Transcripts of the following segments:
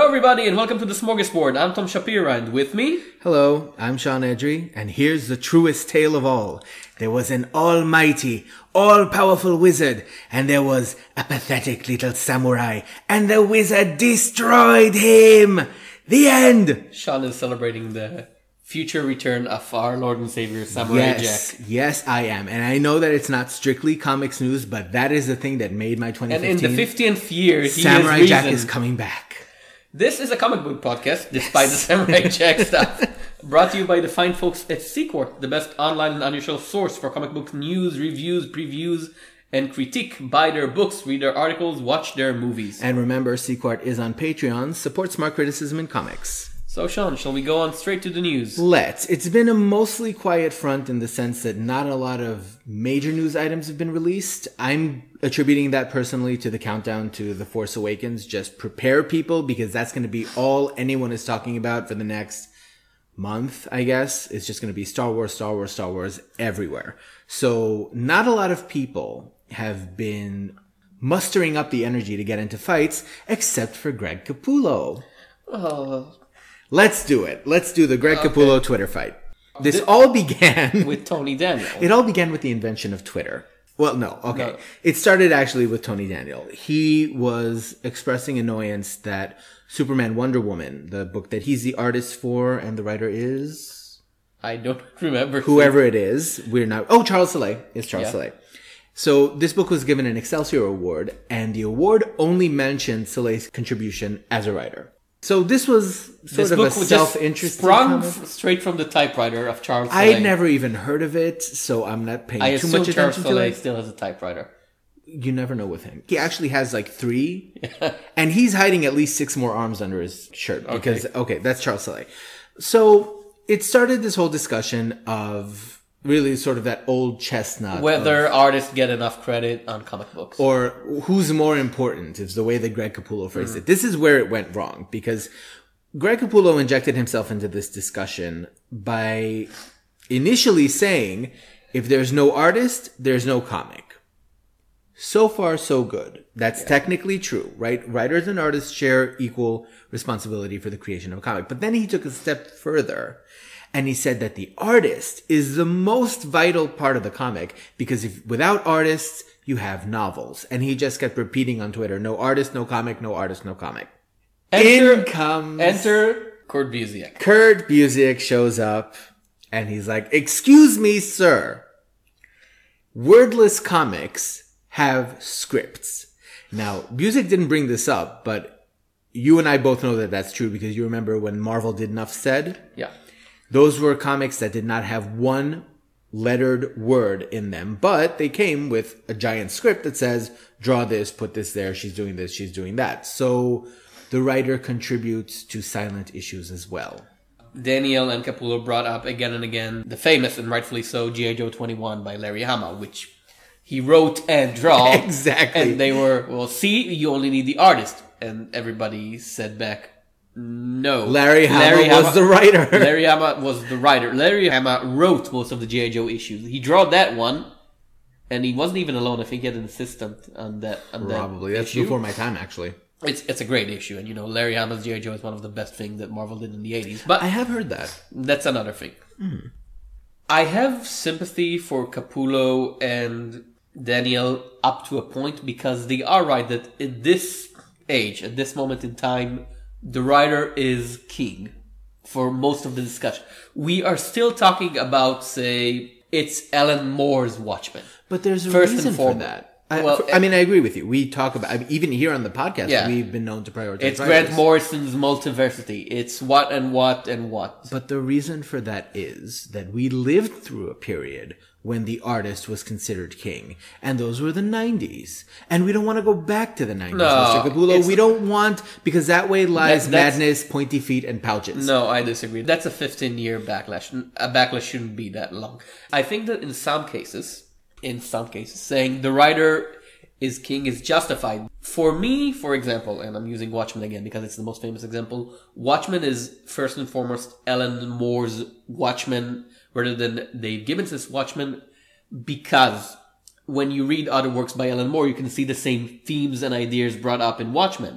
Hello everybody and welcome to the Smorgasbord. I'm Tom Shapira and with me... Hello, I'm Sean Edry, and here's the truest tale of all. There was an almighty, all-powerful wizard, and there was a pathetic little samurai, and the wizard destroyed him! The end! Sean is celebrating the future return of our Lord and Savior, Samurai Jack. Yes, I am. And I know that it's not strictly comics news, but that is the thing that made my 2015. And in the 15th year, Samurai Jack is coming back. This is a comic book podcast, despite the Samurai Jack stuff. Brought to you by the fine folks at Sequart, the best online and unusual source for comic book news, reviews, previews, and critique. Buy their books, read their articles, watch their movies. And remember, Sequart is on Patreon. Support smart criticism in comics. So, Sean, shall we go on straight to the news? Let's. It's been a mostly quiet front in the sense that not a lot of major news items have been released. I'm attributing that personally to the countdown to The Force Awakens. Just prepare people, because that's going to be all anyone is talking about for the next month, I guess. It's just going to be Star Wars, Star Wars, Star Wars everywhere. So not a lot of people have been mustering up the energy to get into fights, except for Greg Capullo. Let's do it. Let's do the Greg Capullo Twitter fight. This all began... with Tony Daniel. It all began with the invention of Twitter. Well, no. Okay. No. It started actually with Tony Daniel. He was expressing annoyance that Superman Wonder Woman, the book that he's the artist for and the writer is... I don't remember. Whoever it is. We're not... Oh, Charles Soule. It's Charles Soule. So this book was given an Excelsior Award, and the award only mentioned Soule's contribution as a writer. So this was sort of a self-interest sprung straight from the typewriter of Charles Soule. I'd never even heard of it, so I'm not paying too much attention Charles to Soule it. Still has a typewriter. You never know with him. He actually has like 3, and he's hiding at least 6 more arms under his shirt. Because, that's Charles Soule. So it started this whole discussion of really sort of that old chestnut. Whether artists get enough credit on comic books. Or who's more important is the way that Greg Capullo phrased it. This is where it went wrong, because Greg Capullo injected himself into this discussion by initially saying, if there's no artist, there's no comic. So far, so good. That's technically true, right? Writers and artists share equal responsibility for the creation of a comic. But then he took a step further, and he said that the artist is the most vital part of the comic, because without artists, you have novels. And he just kept repeating on Twitter, no artist, no comic, no artist, no comic. Enter Kurt Busiek. Kurt Busiek shows up, and he's like, excuse me, sir. Wordless comics have scripts. Now, Busiek didn't bring this up, but you and I both know that that's true, because you remember when Marvel did Enough Said? Yeah. Those were comics that did not have one lettered word in them, but they came with a giant script that says, draw this, put this there, she's doing this, she's doing that. So the writer contributes to silent issues as well. Daniel and Capullo brought up again and again the famous, and rightfully so, G.I. Joe 21 by Larry Hama, which he wrote and draw. Exactly. And they were, well, see, you only need the artist. And everybody said back, no. Larry Hama was the writer. Larry Hama was the writer. Larry Hama wrote most of the G.I. Joe issues. He drew that one, and he wasn't even alone. I think he had an assistant on that Probably. That's issue. before my time, actually. It's a great issue, and Larry Hama's G.I. Joe is one of the best things that Marvel did in the 80s. But I have heard that. That's another thing. I have sympathy for Capullo and Daniel up to a point, because they are right that at this age, at this moment in time, the writer is king for most of the discussion. We are still talking about, say, it's Alan Moore's Watchmen. But there's a reason for that. I agree with you. We talk about, even here on the podcast, we've been known to prioritize It's writers. Grant Morrison's Multiversity. It's what and what and what. But the reason for that is that we lived through a period when the artist was considered king. And those were the 90s. And we don't want to go back to the 90s, Mr. Capullo. We don't want, because that way lies madness, pointy feet, and pouches. No, I disagree. That's a 15-year backlash. A backlash shouldn't be that long. I think that in some cases, saying the writer is king is justified. For me, for example, and I'm using Watchmen again because it's the most famous example, Watchmen is first and foremost Alan Moore's Watchmen rather than Dave Gibbons' Watchmen, because when you read other works by Alan Moore, you can see the same themes and ideas brought up in Watchmen.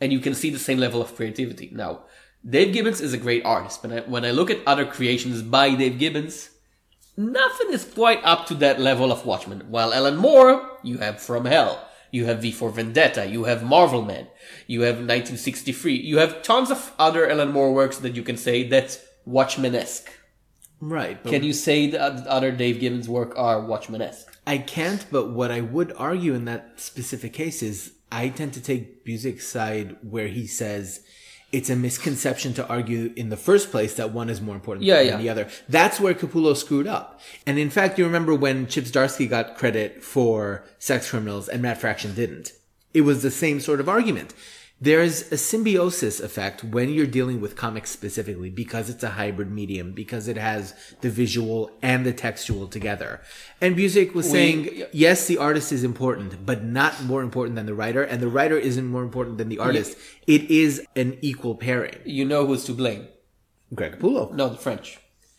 and you can see the same level of creativity. Now, Dave Gibbons is a great artist, but when I look at other creations by Dave Gibbons, nothing is quite up to that level of Watchmen. While Alan Moore, you have From Hell, you have V for Vendetta, you have Marvel Man, you have 1963, you have tons of other Alan Moore works that you can say that's Watchmen-esque. Right. Can you say that other Dave Gibbons work are Watchmen-esque? I can't, but what I would argue in that specific case is I tend to take Buzik's side where he says it's a misconception to argue in the first place that one is more important than the other. That's where Capullo screwed up. And in fact, you remember when Chip Zdarsky got credit for Sex Criminals and Matt Fraction didn't. It was the same sort of argument. There's a symbiosis effect when you're dealing with comics specifically because it's a hybrid medium, because it has the visual and the textual together. And Buzik was saying, yes, the artist is important, but not more important than the writer, and the writer isn't more important than the artist. It is an equal pairing. You know who's to blame? Greg Capullo. No, the French.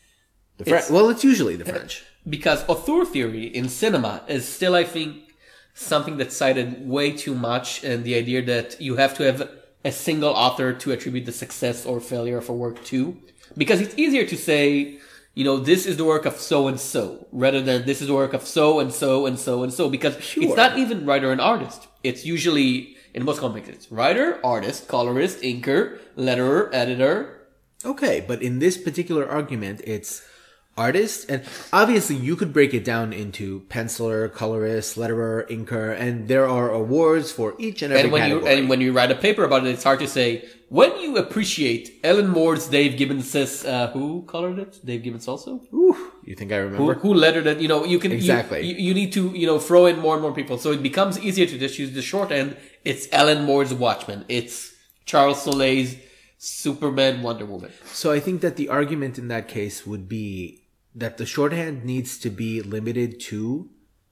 Well, it's usually the French. Because auteur theory in cinema is still, I think, something that's cited way too much, and the idea that you have to have a single author to attribute the success or failure of a work to. Because it's easier to say, this is the work of so-and-so, rather than this is the work of so-and-so and so-and-so, because it's not even writer and artist. It's usually, in most comics, it's writer, artist, colorist, inker, letterer, editor. Okay, but in this particular argument, it's artist, and obviously you could break it down into penciler, colorist, letterer, inker, and there are awards for each and every category. And when you write a paper about it, it's hard to say, when you appreciate Alan Moore's Dave Gibbons says, who colored it? Dave Gibbons also? Ooh, you think I remember? Who lettered it? You can, exactly. You need to, throw in more and more people. So it becomes easier to just use the short end. It's Alan Moore's Watchmen. It's Charles Solei's Superman, Wonder Woman. So I think that the argument in that case would be that the shorthand needs to be limited to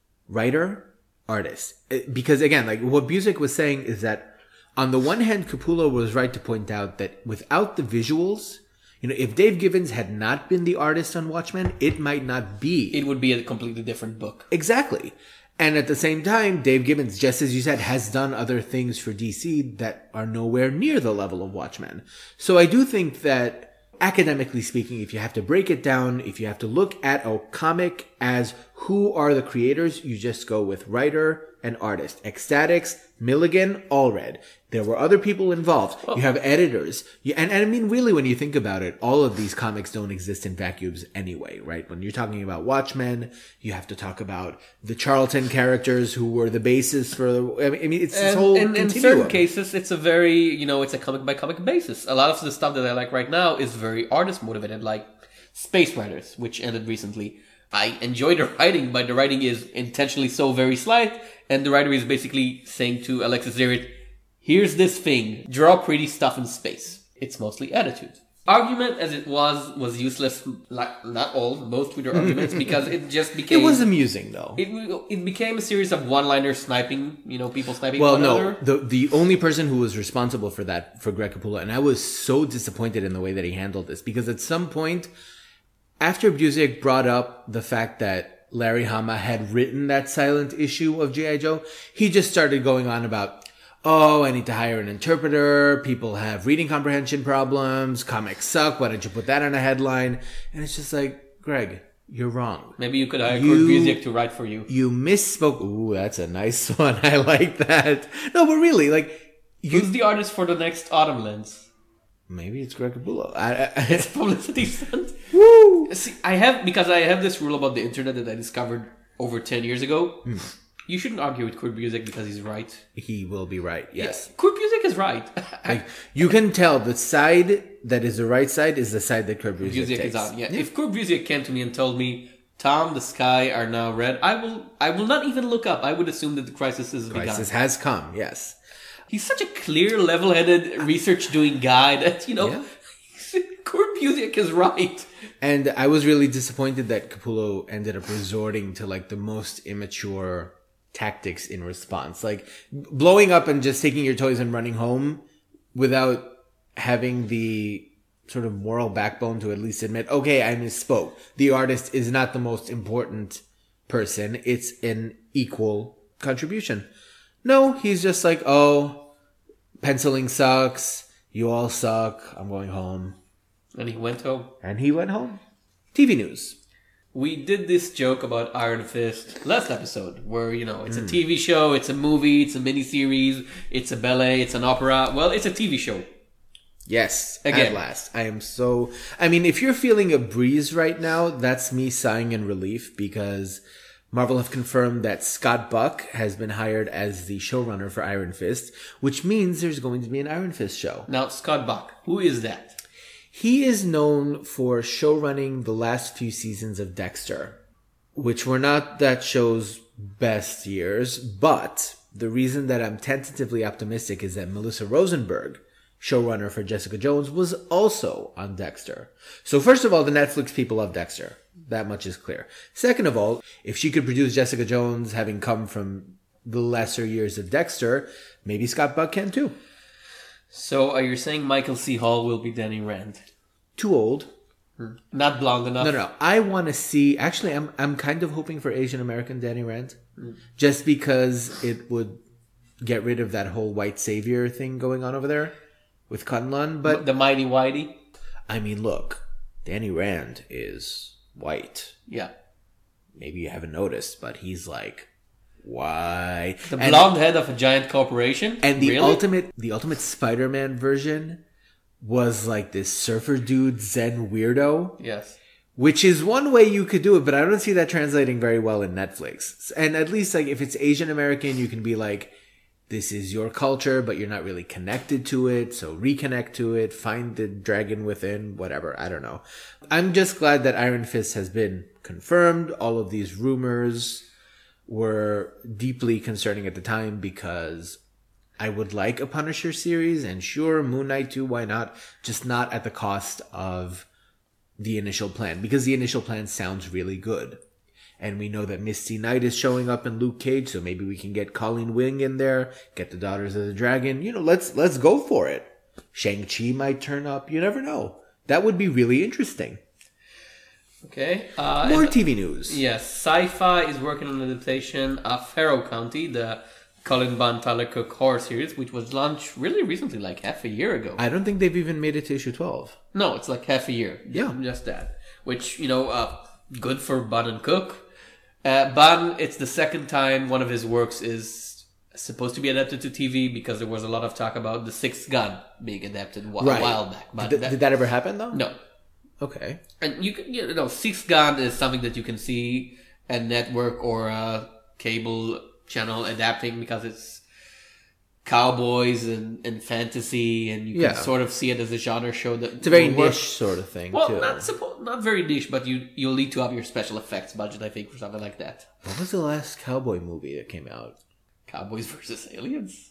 writer, artist. Because again, like what Buzik was saying is that on the one hand, Capullo was right to point out that without the visuals, if Dave Gibbons had not been the artist on Watchmen, it might not be. It would be a completely different book. Exactly. And at the same time, Dave Gibbons, just as you said, has done other things for DC that are nowhere near the level of Watchmen. So I do think that academically speaking, if you have to break it down, if you have to look at a comic as who are the creators, you just go with writer and artist. Ecstatics, Milligan, Allred. There were other people involved. You have editors. And I mean, really, when you think about it, all of these comics don't exist in vacuums anyway, right? When you're talking about Watchmen, you have to talk about the Charlton characters who were the basis for I mean, it's this whole continuum. In certain cases, it's a very, it's a comic by comic basis. A lot of the stuff that I like right now is very artist motivated, like Space Riders, which ended recently. I enjoy the writing, but the writing is intentionally so very slight, and the writer is basically saying to Alexis Zariat, here's this thing, draw pretty stuff in space. It's mostly attitude. Argument as it was useless, like not all, most Twitter arguments, because it just became... It was amusing, though. It became a series of one-liner sniping, people sniping one another. Well, no, the only person who was responsible for that, for Greg Capullo, and I was so disappointed in the way that he handled this, because at some point, after Buzik brought up the fact that Larry Hama had written that silent issue of G.I. Joe, he just started going on about, I need to hire an interpreter, people have reading comprehension problems, comics suck, why don't you put that on a headline? And it's just like, Greg, you're wrong. Maybe you could hire Kurt Busiek to write for you. You misspoke. Ooh, that's a nice one. I like that. No, but really, who's the artist for the next Autumn Lens? Maybe it's Greg Capullo. It's publicity stunt. Woo! See, I have this rule about the internet that I discovered over 10 years ago. You shouldn't argue with Kurt Busiek because he's right. He will be right, yes. Yeah, Kurt Busiek is right. You can tell the side that is the right side is the side that Kurt Busiek takes. Is on. Yeah. If Kurt Busiek came to me and told me, Tom, the sky are now red, I will not even look up. I would assume that the crisis is begun. Crisis has come, yes. He's such a clear, level-headed, research-doing guy that, Kurt Busiek is right. And I was really disappointed that Capullo ended up resorting to, the most immature tactics in response. Blowing up and just taking your toys and running home without having the sort of moral backbone to at least admit, okay, I misspoke. The artist is not the most important person. It's an equal contribution. No, he's just penciling sucks. You all suck. I'm going home. And he went home. And he went home. TV news. We did this joke about Iron Fist last episode, where, it's a TV show, it's a movie, it's a miniseries, it's a ballet, it's an opera. Well, it's a TV show. Yes, Again. At last. If you're feeling a breeze right now, that's me sighing in relief because Marvel have confirmed that Scott Buck has been hired as the showrunner for Iron Fist, which means there's going to be an Iron Fist show. Now, Scott Buck, who is that? He is known for showrunning the last few seasons of Dexter, which were not that show's best years, but the reason that I'm tentatively optimistic is that Melissa Rosenberg, showrunner for Jessica Jones, was also on Dexter. So first of all, the Netflix people love Dexter. That much is clear. Second of all, if she could produce Jessica Jones, having come from the lesser years of Dexter, maybe Scott Buck can too. So are you saying Michael C. Hall will be Danny Rand? Too old. Not blonde enough? No. I want to see... Actually, I'm kind of hoping for Asian American Danny Rand. Just because it would get rid of that whole white savior thing going on over there with Kunlun. But The Mighty Whitey? I mean, look. Danny Rand is white. Yeah. Maybe you haven't noticed, but he's like... Why? The blonde head of a giant corporation? And the Really? ultimate Spider-Man version was like this surfer dude Zen weirdo. Yes. Which is one way you could do it, but I don't see that translating very well in Netflix. And at least like if it's Asian American, you can be like, this is your culture, but you're not really connected to it. So reconnect to it, find the dragon within, whatever. I don't know. I'm just glad that Iron Fist has been confirmed. All of these rumors were deeply concerning at the time because I would like a Punisher series, and sure, Moon Knight too, why not? Just not at the cost of the initial plan, because the initial plan sounds really good. And we know that Misty Knight is showing up in Luke Cage, so maybe we can get Colleen Wing in there, get the Daughters of the Dragon. Let's go for it. Shang-Chi might turn up, you never know. That would be really interesting. Okay. More TV news. Yes, Sci-Fi is working on an adaptation of Pharaoh County, the Colin Bunn Tyler Cook horror series, which was launched really recently, like half a year ago. I don't think they've even made it to issue 12. No, it's like half a year. Yeah. Just that. Which, good for Bunn and Cook. Bunn, it's the second time one of his works is supposed to be adapted to TV because there was a lot of talk about The Sixth Gun being adapted a while back. But Did that ever happen though? No. Okay. And Sixth Gun is something that you can see a network or a cable channel adapting because it's cowboys and fantasy, and you can sort of see it as a genre show that it's a very niche sort of thing. Well, too. not very niche, but you'll need to up your special effects budget, I think, for something like that. What was the last cowboy movie that came out? Cowboys versus Aliens?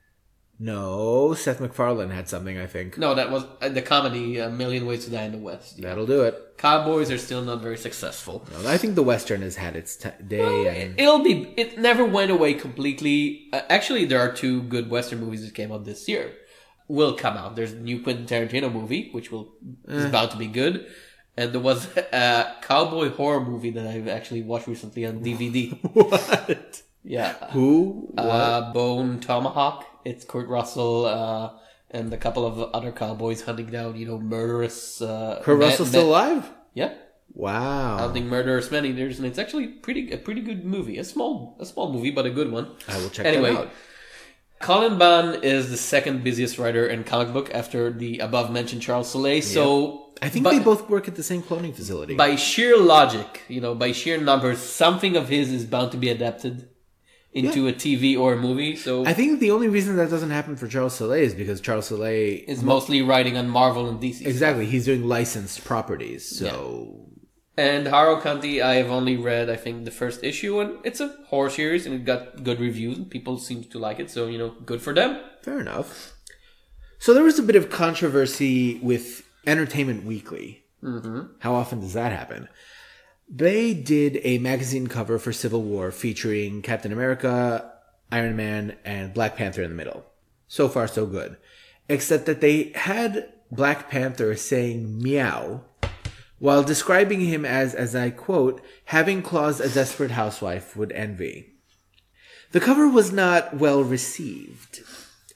No, Seth MacFarlane had something, I think. No, that was the comedy A Million Ways to Die in the West. Yeah. That'll do it. Cowboys are still not very successful. No, I think the Western has had its day. It never went away completely. Actually, there are two good Western movies that came out this year. Will come out. There's a new Quentin Tarantino movie, which is about to be good. And there was a cowboy horror movie that I've actually watched recently on DVD. What? Yeah. Who? What? Bone Tomahawk. It's Kurt Russell and a couple of other cowboys hunting down, murderous... Kurt Russell's still alive? Yeah. Wow. Hunting murderous man-eaters, and it's actually a pretty good movie. A small movie, but a good one. I will check that out. Colin Bunn is the second busiest writer in comic book after the above-mentioned Charles Soule, so... I think they both work at the same cloning facility. By sheer logic, by sheer numbers, something of his is bound to be adapted into a TV or a movie. So I think the only reason that doesn't happen for Charles Soule is because Charles Soule is mostly writing on Marvel and DC. Exactly. He's doing licensed properties. So And Harrow County, I have only read, I think, the first issue, and it's a horror series, and it got good reviews, and people seem to like it, so, good for them. Fair enough. So there was a bit of controversy with Entertainment Weekly. Mm-hmm. How often does that happen? They did a magazine cover for Civil War featuring Captain America, Iron Man, and Black Panther in the middle. So far, so good. Except that they had Black Panther saying meow while describing him as I quote, having claws a desperate housewife would envy. The cover was not well received.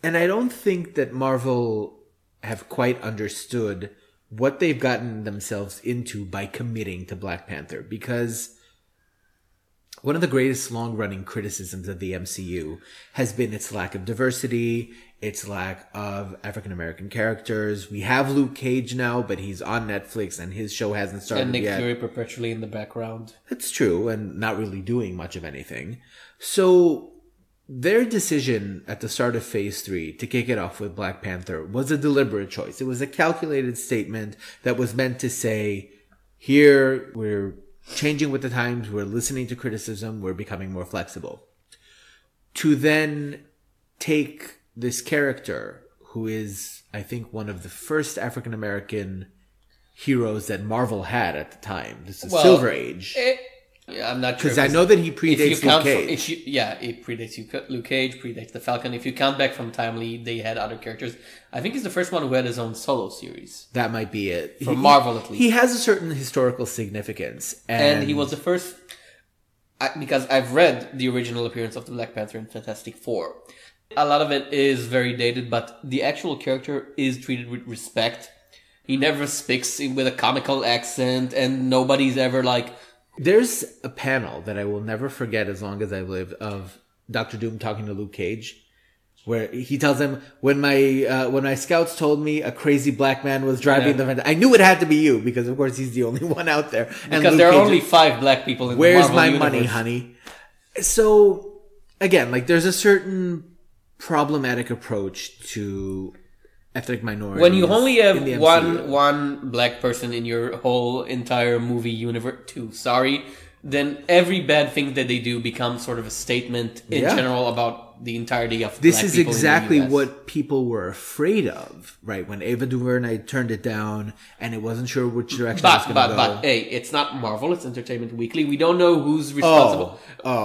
And I don't think that Marvel have quite understood what they've gotten themselves into by committing to Black Panther, because one of the greatest long-running criticisms of the MCU has been its lack of diversity, its lack of African-American characters. We have Luke Cage now, but he's on Netflix and his show hasn't started And Nick yet. Fury perpetually in the background. That's true, and not really doing much of anything. So their decision at the start of Phase 3 to kick it off with Black Panther was a deliberate choice. It was a calculated statement that was meant to say, here, we're changing with the times, we're listening to criticism, we're becoming more flexible. To then take this character, who is, I think, one of the first African-American heroes that Marvel had at the time. This is Silver Age. Yeah, I'm not sure. Because I know that he predates Luke Cage. It predates Luke Cage, predates the Falcon. If you count back from Timely, they had other characters. I think he's the first one who had his own solo series. That might be it. From Marvel, at least. He has a certain historical significance. And he was the first... Because I've read the original appearance of the Black Panther in Fantastic Four. A lot of it is very dated, but the actual character is treated with respect. He never speaks with a comical accent, and nobody's ever like... There's a panel that I will never forget as long as I've lived of Dr. Doom talking to Luke Cage, where he tells him, when my scouts told me a crazy black man was driving the... I knew it had to be you, because of course he's the only one out there. And because there are only 5 black people in the Marvel Where's my universe. money, honey? So, again, like there's a certain problematic approach to ethnic minorities. When you only have in the one black person in your whole entire movie universe, then every bad thing that they do becomes sort of a statement in general about the entirety of this black is people exactly in the US. what people were afraid of, right? When Ava DuVernay turned it down and it wasn't sure which direction it was going to go. But hey, it's not Marvel, it's Entertainment Weekly. We don't know who's responsible.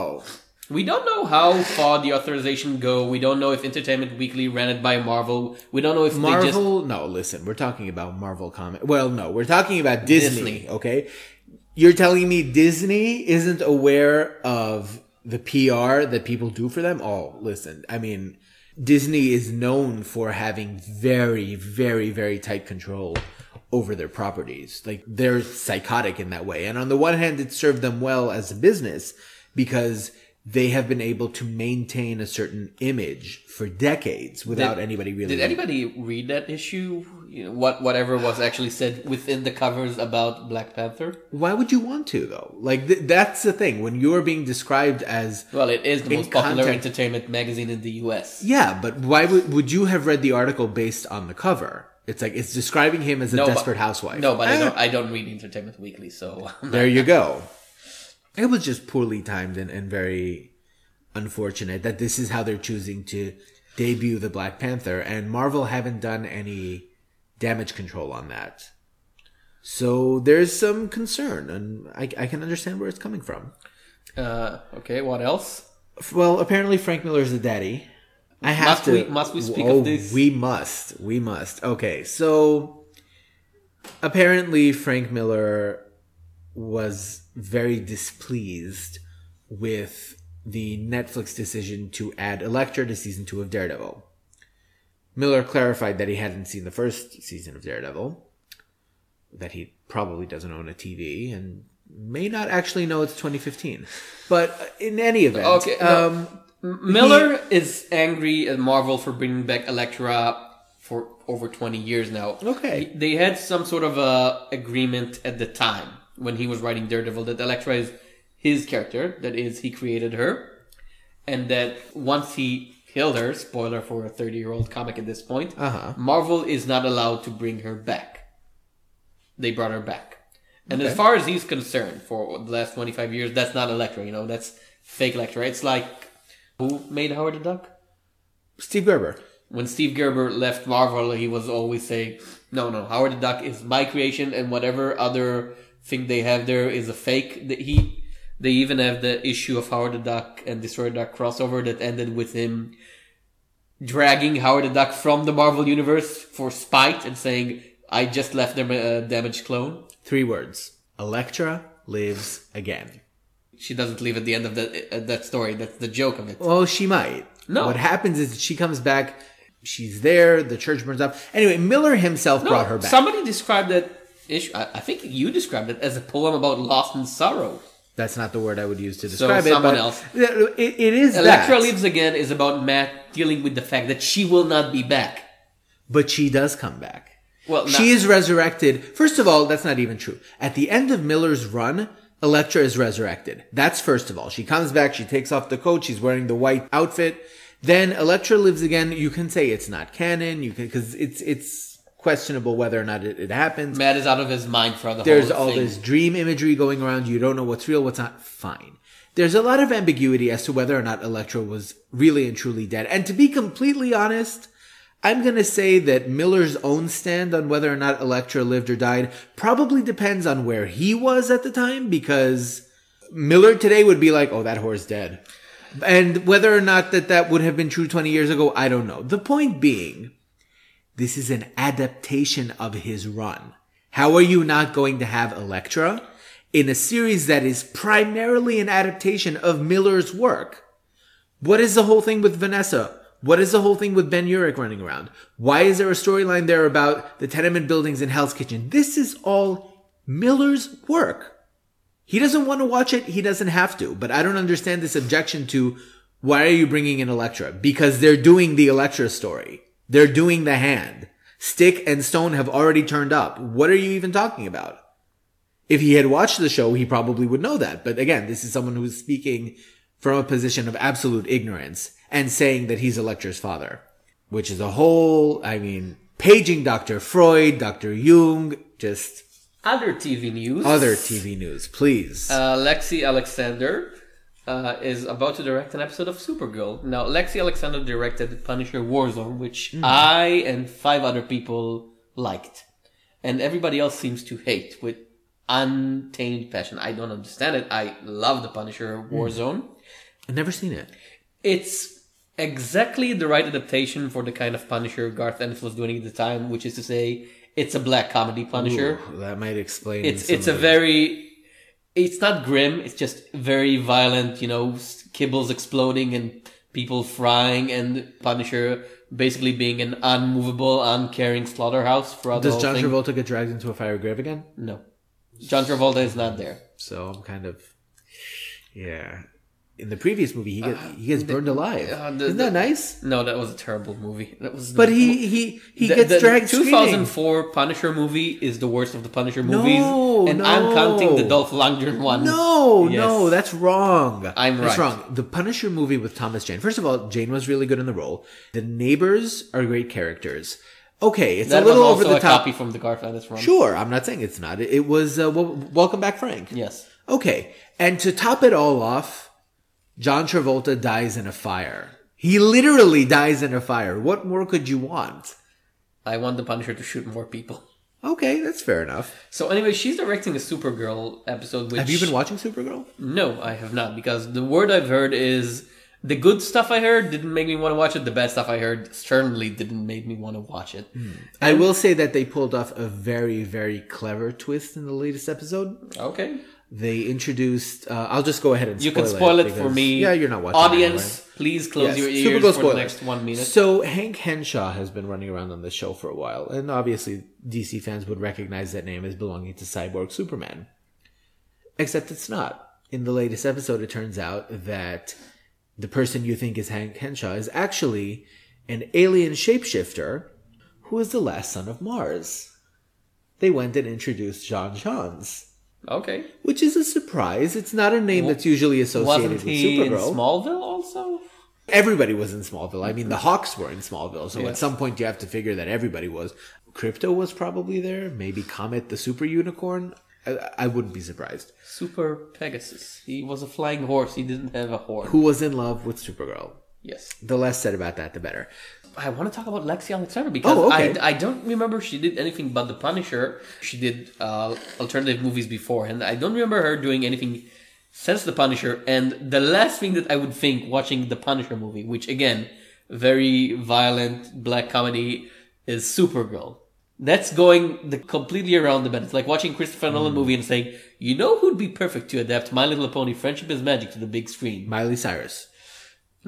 We don't know how far the authorization go. We don't know if Entertainment Weekly ran it by Marvel. We don't know if Marvel... No, listen, we're talking about Marvel Comics. Well, no, we're talking about Disney, okay? You're telling me Disney isn't aware of the PR that people do for them? Oh, listen, I mean, Disney is known for having very, very, very tight control over their properties. Like, they're psychotic in that way. And on the one hand, it served them well as a business because they have been able to maintain a certain image for decades without anybody really... Did anybody read that issue? You know, whatever was actually said within the covers about Black Panther? Why would you want to, though? Like, that's the thing. When you're being described as... Well, it is the most popular entertainment magazine in the US. Yeah, but why would you have read the article based on the cover? It's like, it's describing him as a desperate housewife. No, but I don't read Entertainment Weekly, so... There you go. It was just poorly timed and very unfortunate that this is how they're choosing to debut the Black Panther, and Marvel haven't done any damage control on that. So there's some concern, and I can understand where it's coming from. Okay, what else? Well, apparently Frank Miller's the daddy. Must we speak of this? We must. Okay, so apparently Frank Miller was very displeased with the Netflix decision to add Elektra to season 2 of Daredevil. Miller clarified that he hadn't seen the first season of Daredevil, that he probably doesn't own a TV, and may not actually know it's 2015. But in any event... Okay, Miller is angry at Marvel for bringing back Elektra for over 20 years now. Okay. They had some sort of agreement at the time when he was writing Daredevil that Elektra is his character, that is, he created her, and that once he killed her, spoiler for a 30-year-old comic at this point, Marvel is not allowed to bring her back. They brought her back. And as far as he's concerned, for the last 25 years, that's not Elektra, that's fake Elektra. It's like, who made Howard the Duck? Steve Gerber. When Steve Gerber left Marvel, he was always saying, no, Howard the Duck is my creation, and whatever other thing they have there is a fake. They even have the issue of Howard the Duck and Destroyer Duck crossover that ended with him dragging Howard the Duck from the Marvel Universe for spite and saying, I just left them a damaged clone. 3 words. Elektra lives again. She doesn't leave at the end of that story. That's the joke of it. Well, she might. No. What happens is she comes back she's there, the church burns up. Anyway, Miller himself brought her back. Somebody described that issue. I think you described it as a poem about loss and sorrow. That's not the word I would use to describe it. Someone but else. It is Electra that. Lives Again is about Matt dealing with the fact that she will not be back. But she does come back. Well, She is resurrected. First of all, that's not even true. At the end of Miller's run, Electra is resurrected. That's first of all. She comes back, she takes off the coat, she's wearing the white outfit. Then Electra Lives Again. You can say it's not canon, because it's questionable whether or not it happens. Matt is out of his mind for the There's whole all thing. this dream imagery going around. You don't know what's real, what's not. Fine. There's a lot of ambiguity as to whether or not Electra was really and truly dead. And to be completely honest, I'm going to say that Miller's own stand on whether or not Electra lived or died probably depends on where he was at the time, because Miller today would be like, oh, that whore's dead. And whether or not that would have been true 20 years ago, I don't know. The point being, this is an adaptation of his run. How are you not going to have Electra in a series that is primarily an adaptation of Miller's work? What is the whole thing with Vanessa? What is the whole thing with Ben Urich running around? Why is there a storyline there about the tenement buildings in Hell's Kitchen? This is all Miller's work. He doesn't want to watch it. He doesn't have to. But I don't understand this objection to, why are you bringing in Electra? Because they're doing the Electra story. They're doing the Hand. Stick and Stone have already turned up. What are you even talking about? If he had watched the show, he probably would know that. But again, this is someone who's speaking from a position of absolute ignorance and saying that he's Electra's father, which is a whole, paging Dr. Freud, Dr. Jung, just Other TV news. other TV news, please. Lexi Alexander is about to direct an episode of Supergirl. Now, Lexi Alexander directed Punisher Warzone, which I and 5 other people liked. And everybody else seems to hate with untamed passion. I don't understand it. I love the Punisher Warzone. I've never seen it. It's exactly the right adaptation for the kind of Punisher Garth Ennis was doing at the time, which is to say, it's a black comedy Punisher. Ooh, that might explain. It's not grim. It's just very violent. Kibbles exploding and people frying, and Punisher basically being an unmovable, uncaring slaughterhouse throughout the Does whole John thing. Travolta get dragged into a fire grave again? No, John Travolta is not there. So I'm kind of, yeah. In the previous movie, he gets burned alive. Isn't that nice? No, that was a terrible movie. That was. But he gets dragged. The 2004 screaming. Punisher movie is the worst of the Punisher movies, and no. I'm counting the Dolph Lundgren one. No, Yes. no, that's wrong. I'm That's right. wrong. The Punisher movie with Thomas Jane. First of all, Jane was really good in the role. The neighbors are great characters. Okay, it's That a little was over also the a top. copy from the Garth Ennis run. Sure, I'm not saying it's not. It was Welcome Back, Frank. Yes. Okay, and to top it all off, John Travolta dies in a fire. He literally dies in a fire. What more could you want? I want the Punisher to shoot more people. Okay, that's fair enough. So anyway, she's directing a Supergirl episode. Which, Have you been watching Supergirl? No, I have not, because the word I've heard is the good stuff I heard didn't make me want to watch it. The bad stuff I heard certainly didn't make me want to watch it. I will say that they pulled off a very, very clever twist in the latest episode. Okay. They introduced. I'll just go ahead and You spoil can spoil it because- for me. Yeah, you're not watching. Audience, please close your Yes, ears Supergirl for spoilers. the next 1 minute. So Hank Henshaw has been running around on this show for a while, and obviously DC fans would recognize that name as belonging to Cyborg Superman. Except it's not. In the latest episode, it turns out that the person you think is Hank Henshaw is actually an alien shapeshifter who is the last son of Mars. They went and introduced John Johns, Okay. which is a surprise. It's not a name that's usually associated Wasn't with he in Supergirl. Smallville also? Everybody was in Smallville. I mean, the Hawks were in Smallville, so Yes. at some point you have to figure that everybody was. Crypto was probably there. Maybe Comet the Super Unicorn. I wouldn't be surprised. Super Pegasus. He was a flying horse. He didn't have a horn. Who was in love with Supergirl? Yes. The less said about that, the better. I want to talk about Lexi Alexander because okay. I don't remember she did anything but The Punisher. She did alternative movies before, and I don't remember her doing anything since The Punisher. And the last thing that I would think watching The Punisher movie, which again, very violent black comedy, is Supergirl. That's going completely around the bend. It's like watching Christopher Nolan movie and saying, you know who'd be perfect to adapt My Little Pony Friendship is Magic to the big screen? Miley Cyrus. No.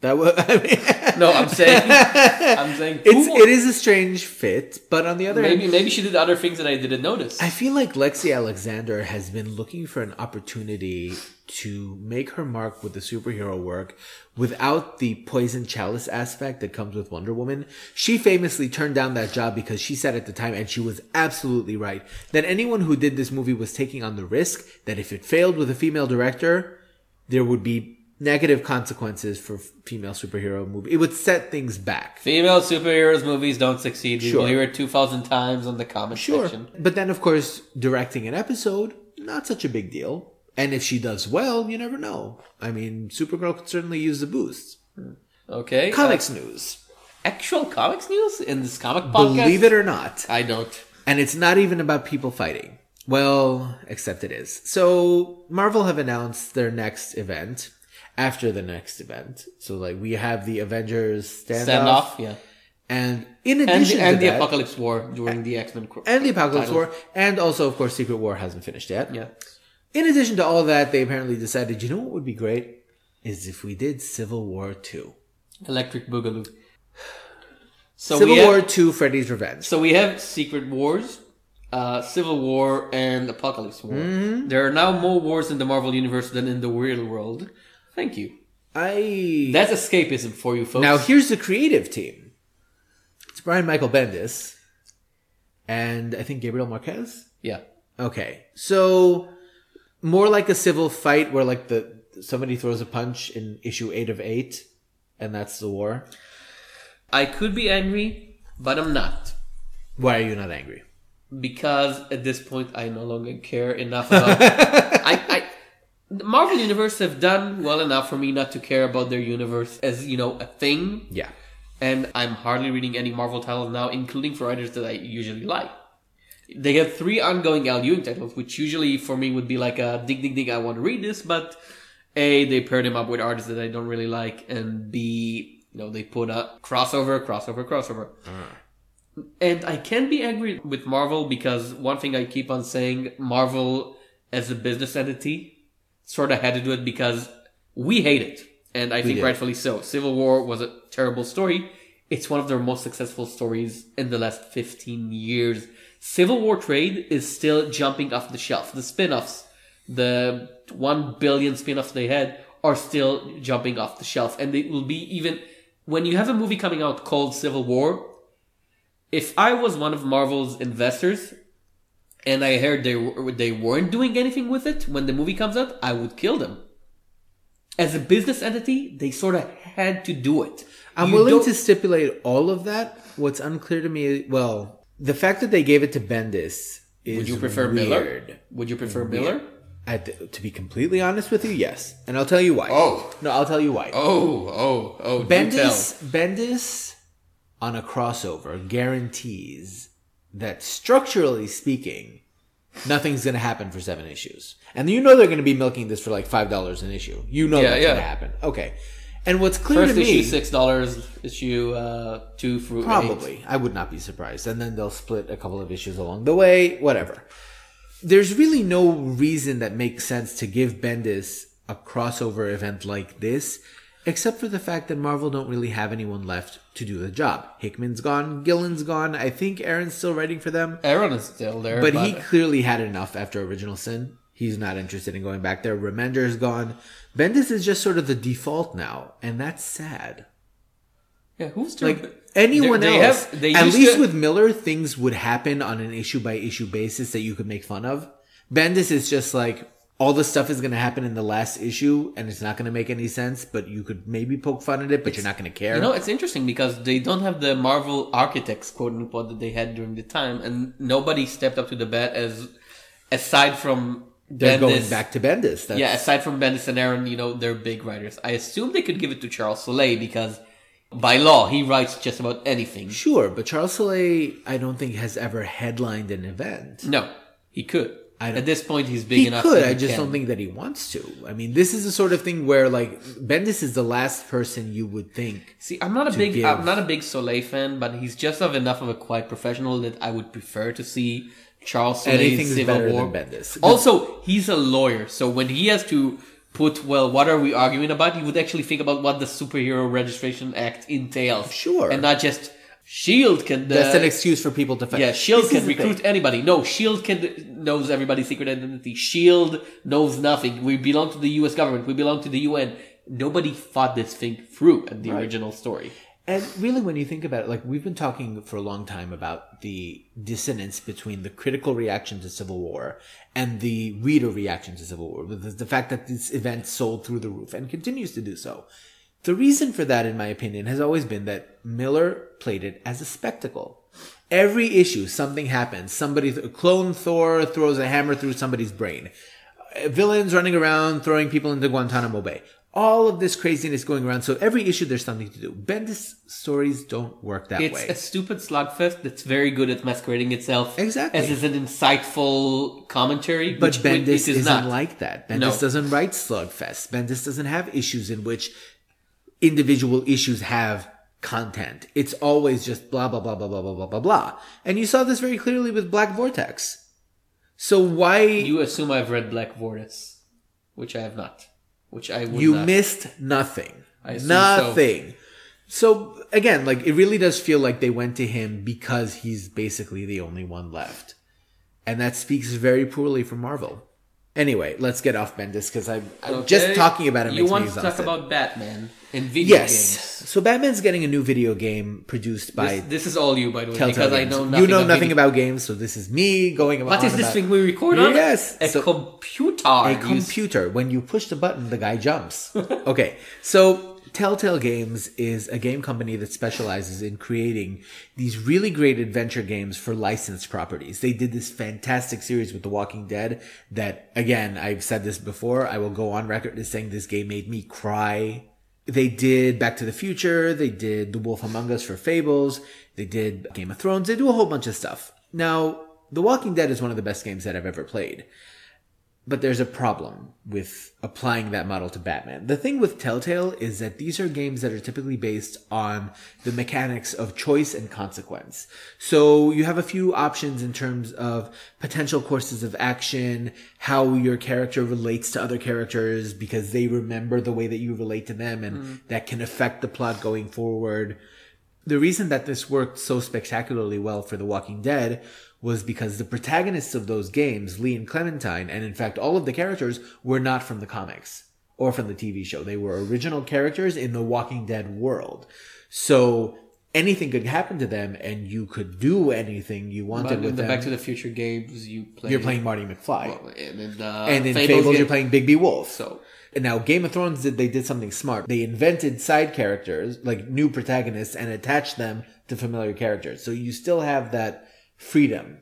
That was, I mean, No, I'm saying it is a strange fit, but on the other hand, maybe she did other things that I didn't notice. I feel like Lexi Alexander has been looking for an opportunity to make her mark with the superhero work without the poison chalice aspect that comes with Wonder Woman. She famously turned down that job because she said at the time, and she was absolutely right, that anyone who did this movie was taking on the risk that if it failed with a female director, there would be negative consequences for female superhero movie. It would set things back. Female superheroes movies don't succeed. We Sure. will hear it 2,000 times on the comment section. But then, of course, directing an episode, not such a big deal. And if she does well, you never know. I mean, Supergirl could certainly use a boost. Okay. Comics news. Actual comics news in this comic podcast? Believe it or not. I don't. And it's not even about people fighting. Well, except it is. So, Marvel have announced their next event. After the next event. So, like, we have the Avengers standoff. Yeah. And in addition to the that, Apocalypse War during the X-Men. and the Apocalypse titles. War. And also, of course, Secret War hasn't finished yet. Yeah. In addition to all that, they apparently decided, you know what would be great? Is if we did Civil War 2. Electric Boogaloo. So Civil we have, War 2, Freddy's Revenge. So we have Secret Wars, Civil War, and Apocalypse War. Mm-hmm. There are now more wars in the Marvel Universe than in the real world. Thank you. That's escapism for you folks. Now, here's the creative team. It's Brian Michael Bendis. And I think Gabriel Marquez? Yeah. Okay. So, more like a civil fight where like somebody throws a punch in issue 8 of 8. And that's the war. I could be angry, but I'm not. Why are you not angry? Because at this point, I no longer care enough about... The Marvel Universe have done well enough for me not to care about their universe as, a thing. Yeah. And I'm hardly reading any Marvel titles now, including for writers that I usually like. They have 3 ongoing Al Ewing titles, which usually for me would be like a dig, I want to read this, but A, they pair them up with artists that I don't really like, and B, they put a crossover. And I can be angry with Marvel because one thing I keep on saying, Marvel as a business entity sort of had to do it because we hate it. And I think rightfully so. Civil War was a terrible story. It's one of their most successful stories in the last 15 years. Civil War trade is still jumping off the shelf. The spin-offs, the 1 billion spin-offs they had are still jumping off the shelf. And they will be even... When you have a movie coming out called Civil War, if I was one of Marvel's investors and I heard they weren't doing anything with it when the movie comes out, I would kill them. As a business entity, they sort of had to do it. I'm willing to stipulate all of that. What's unclear to me, well, the fact that they gave it to Bendis is Would you prefer weird. Miller? Would you prefer Miller? To be completely honest with you, yes. And I'll tell you why. Oh. No, I'll tell you why. Oh. Bendis on a crossover guarantees that structurally speaking, nothing's going to happen for 7 issues. And they're going to be milking this for like $5 an issue. That's going to happen. Okay. And what's clear First to me... issue $6, issue 2 through Probably. 8. I would not be surprised. And then they'll split a couple of issues along the way, whatever. There's really no reason that makes sense to give Bendis a crossover event like this, except for the fact that Marvel don't really have anyone left to do the job. Hickman's gone, Gillen's gone, I think Aaron's still writing for them. Aaron is still there. But he clearly had enough after Original Sin. He's not interested in going back there. Remender's gone. Bendis is just sort of the default now, and that's sad. Yeah, who's doing like anyone else? At least to... with Miller, things would happen on an issue by issue basis that you could make fun of. Bendis is just like all the stuff is going to happen in the last issue, and it's not going to make any sense. But you could maybe poke fun at it, but you're not going to care. It's interesting because they don't have the Marvel architects, quote unquote, that they had during the time, and nobody stepped up to the bat aside from. They're Bendis, going back to Bendis. Aside from Bendis and Aaron, they're big writers. I assume they could give it to Charles Soule because by law, he writes just about anything. Sure, but Charles Soule, I don't think has ever headlined an event. No, he could. At this point, he's big enough. He could. I just don't think that he wants to. I mean, this is the sort of thing where, like, Bendis is the last person you would think. See, I'm not a big Soule fan, but he's just enough of a quiet professional that I would prefer to see Charles Soule in Civil War. Than Bendis. Also, he's a lawyer, so when he has to put, well, what are we arguing about? You would actually think about what the Superhero Registration Act entails. Sure. And not just S.H.I.E.L.D. can... That's an excuse for people to fight. Yeah, S.H.I.E.L.D. can recruit anybody. No, S.H.I.E.L.D. knows everybody's secret identity. S.H.I.E.L.D. knows nothing. We belong to the U.S. government. We belong to the UN. Nobody thought this thing through at the original story. And really, when you think about it, like, we've been talking for a long time about the dissonance between the critical reaction to Civil War and the reader reaction to Civil War. The fact that this event sold through the roof and continues to do so. The reason for that, in my opinion, has always been that Miller played it as a spectacle. Every issue, something happens. Clone Thor throws a hammer through somebody's brain. Villains running around throwing people into Guantanamo Bay. All of this craziness going around. So every issue, there's something to do. Bendis stories don't work that way. It's a stupid slugfest that's very good at masquerading itself Exactly. as an insightful commentary. But which Bendis it is isn't not. like that. Bendis No. doesn't write slugfest. Bendis doesn't have issues in which individual issues have content. It's always just blah, blah, blah, blah, blah, blah, blah, blah, blah. And you saw this very clearly with Black Vortex. So why... You assume I've read Black Vortex, which I have not. Which I would You not. missed nothing. I assume Nothing. So again, like, it really does feel like they went to him because he's basically the only one left. And that speaks very poorly for Marvel. Anyway, let's get off Bendis because I'm just talking about it makes me You want to exhausted. talk about Batman and video Yes. games. So Batman's getting a new video game produced by This is all you, by the way, Telltale because I Games. know nothing You know about nothing video- about games, so this is me going about. What is this thing we record on? Yes. A So- computer. A computer. When you push the button, the guy jumps. Okay, so Telltale Games is a game company that specializes in creating these really great adventure games for licensed properties. They did this fantastic series with The Walking Dead that, again, I've said this before, I will go on record as saying this game made me cry. They did Back to the Future, they did The Wolf Among Us for Fables, they did Game of Thrones, they do a whole bunch of stuff. Now, The Walking Dead is one of the best games that I've ever played. But there's a problem with applying that model to Batman. The thing with Telltale is that these are games that are typically based on the mechanics of choice and consequence. So you have a few options in terms of potential courses of action, how your character relates to other characters because they remember the way that you relate to them and that can affect the plot going forward. The reason that this worked so spectacularly well for The Walking Dead was because the protagonists of those games, Lee and Clementine, and in fact all of the characters, were not from the comics or from the TV show. They were original characters in the Walking Dead world. So anything could happen to them and you could do anything you wanted But in with the them. Back to the Future games, you're playing Marty McFly. Well, And in Fables Fables, game- you're playing Bigby Wolf. So And now Game of Thrones they did something smart. They invented side characters, like new protagonists, and attached them to familiar characters. So you still have that freedom.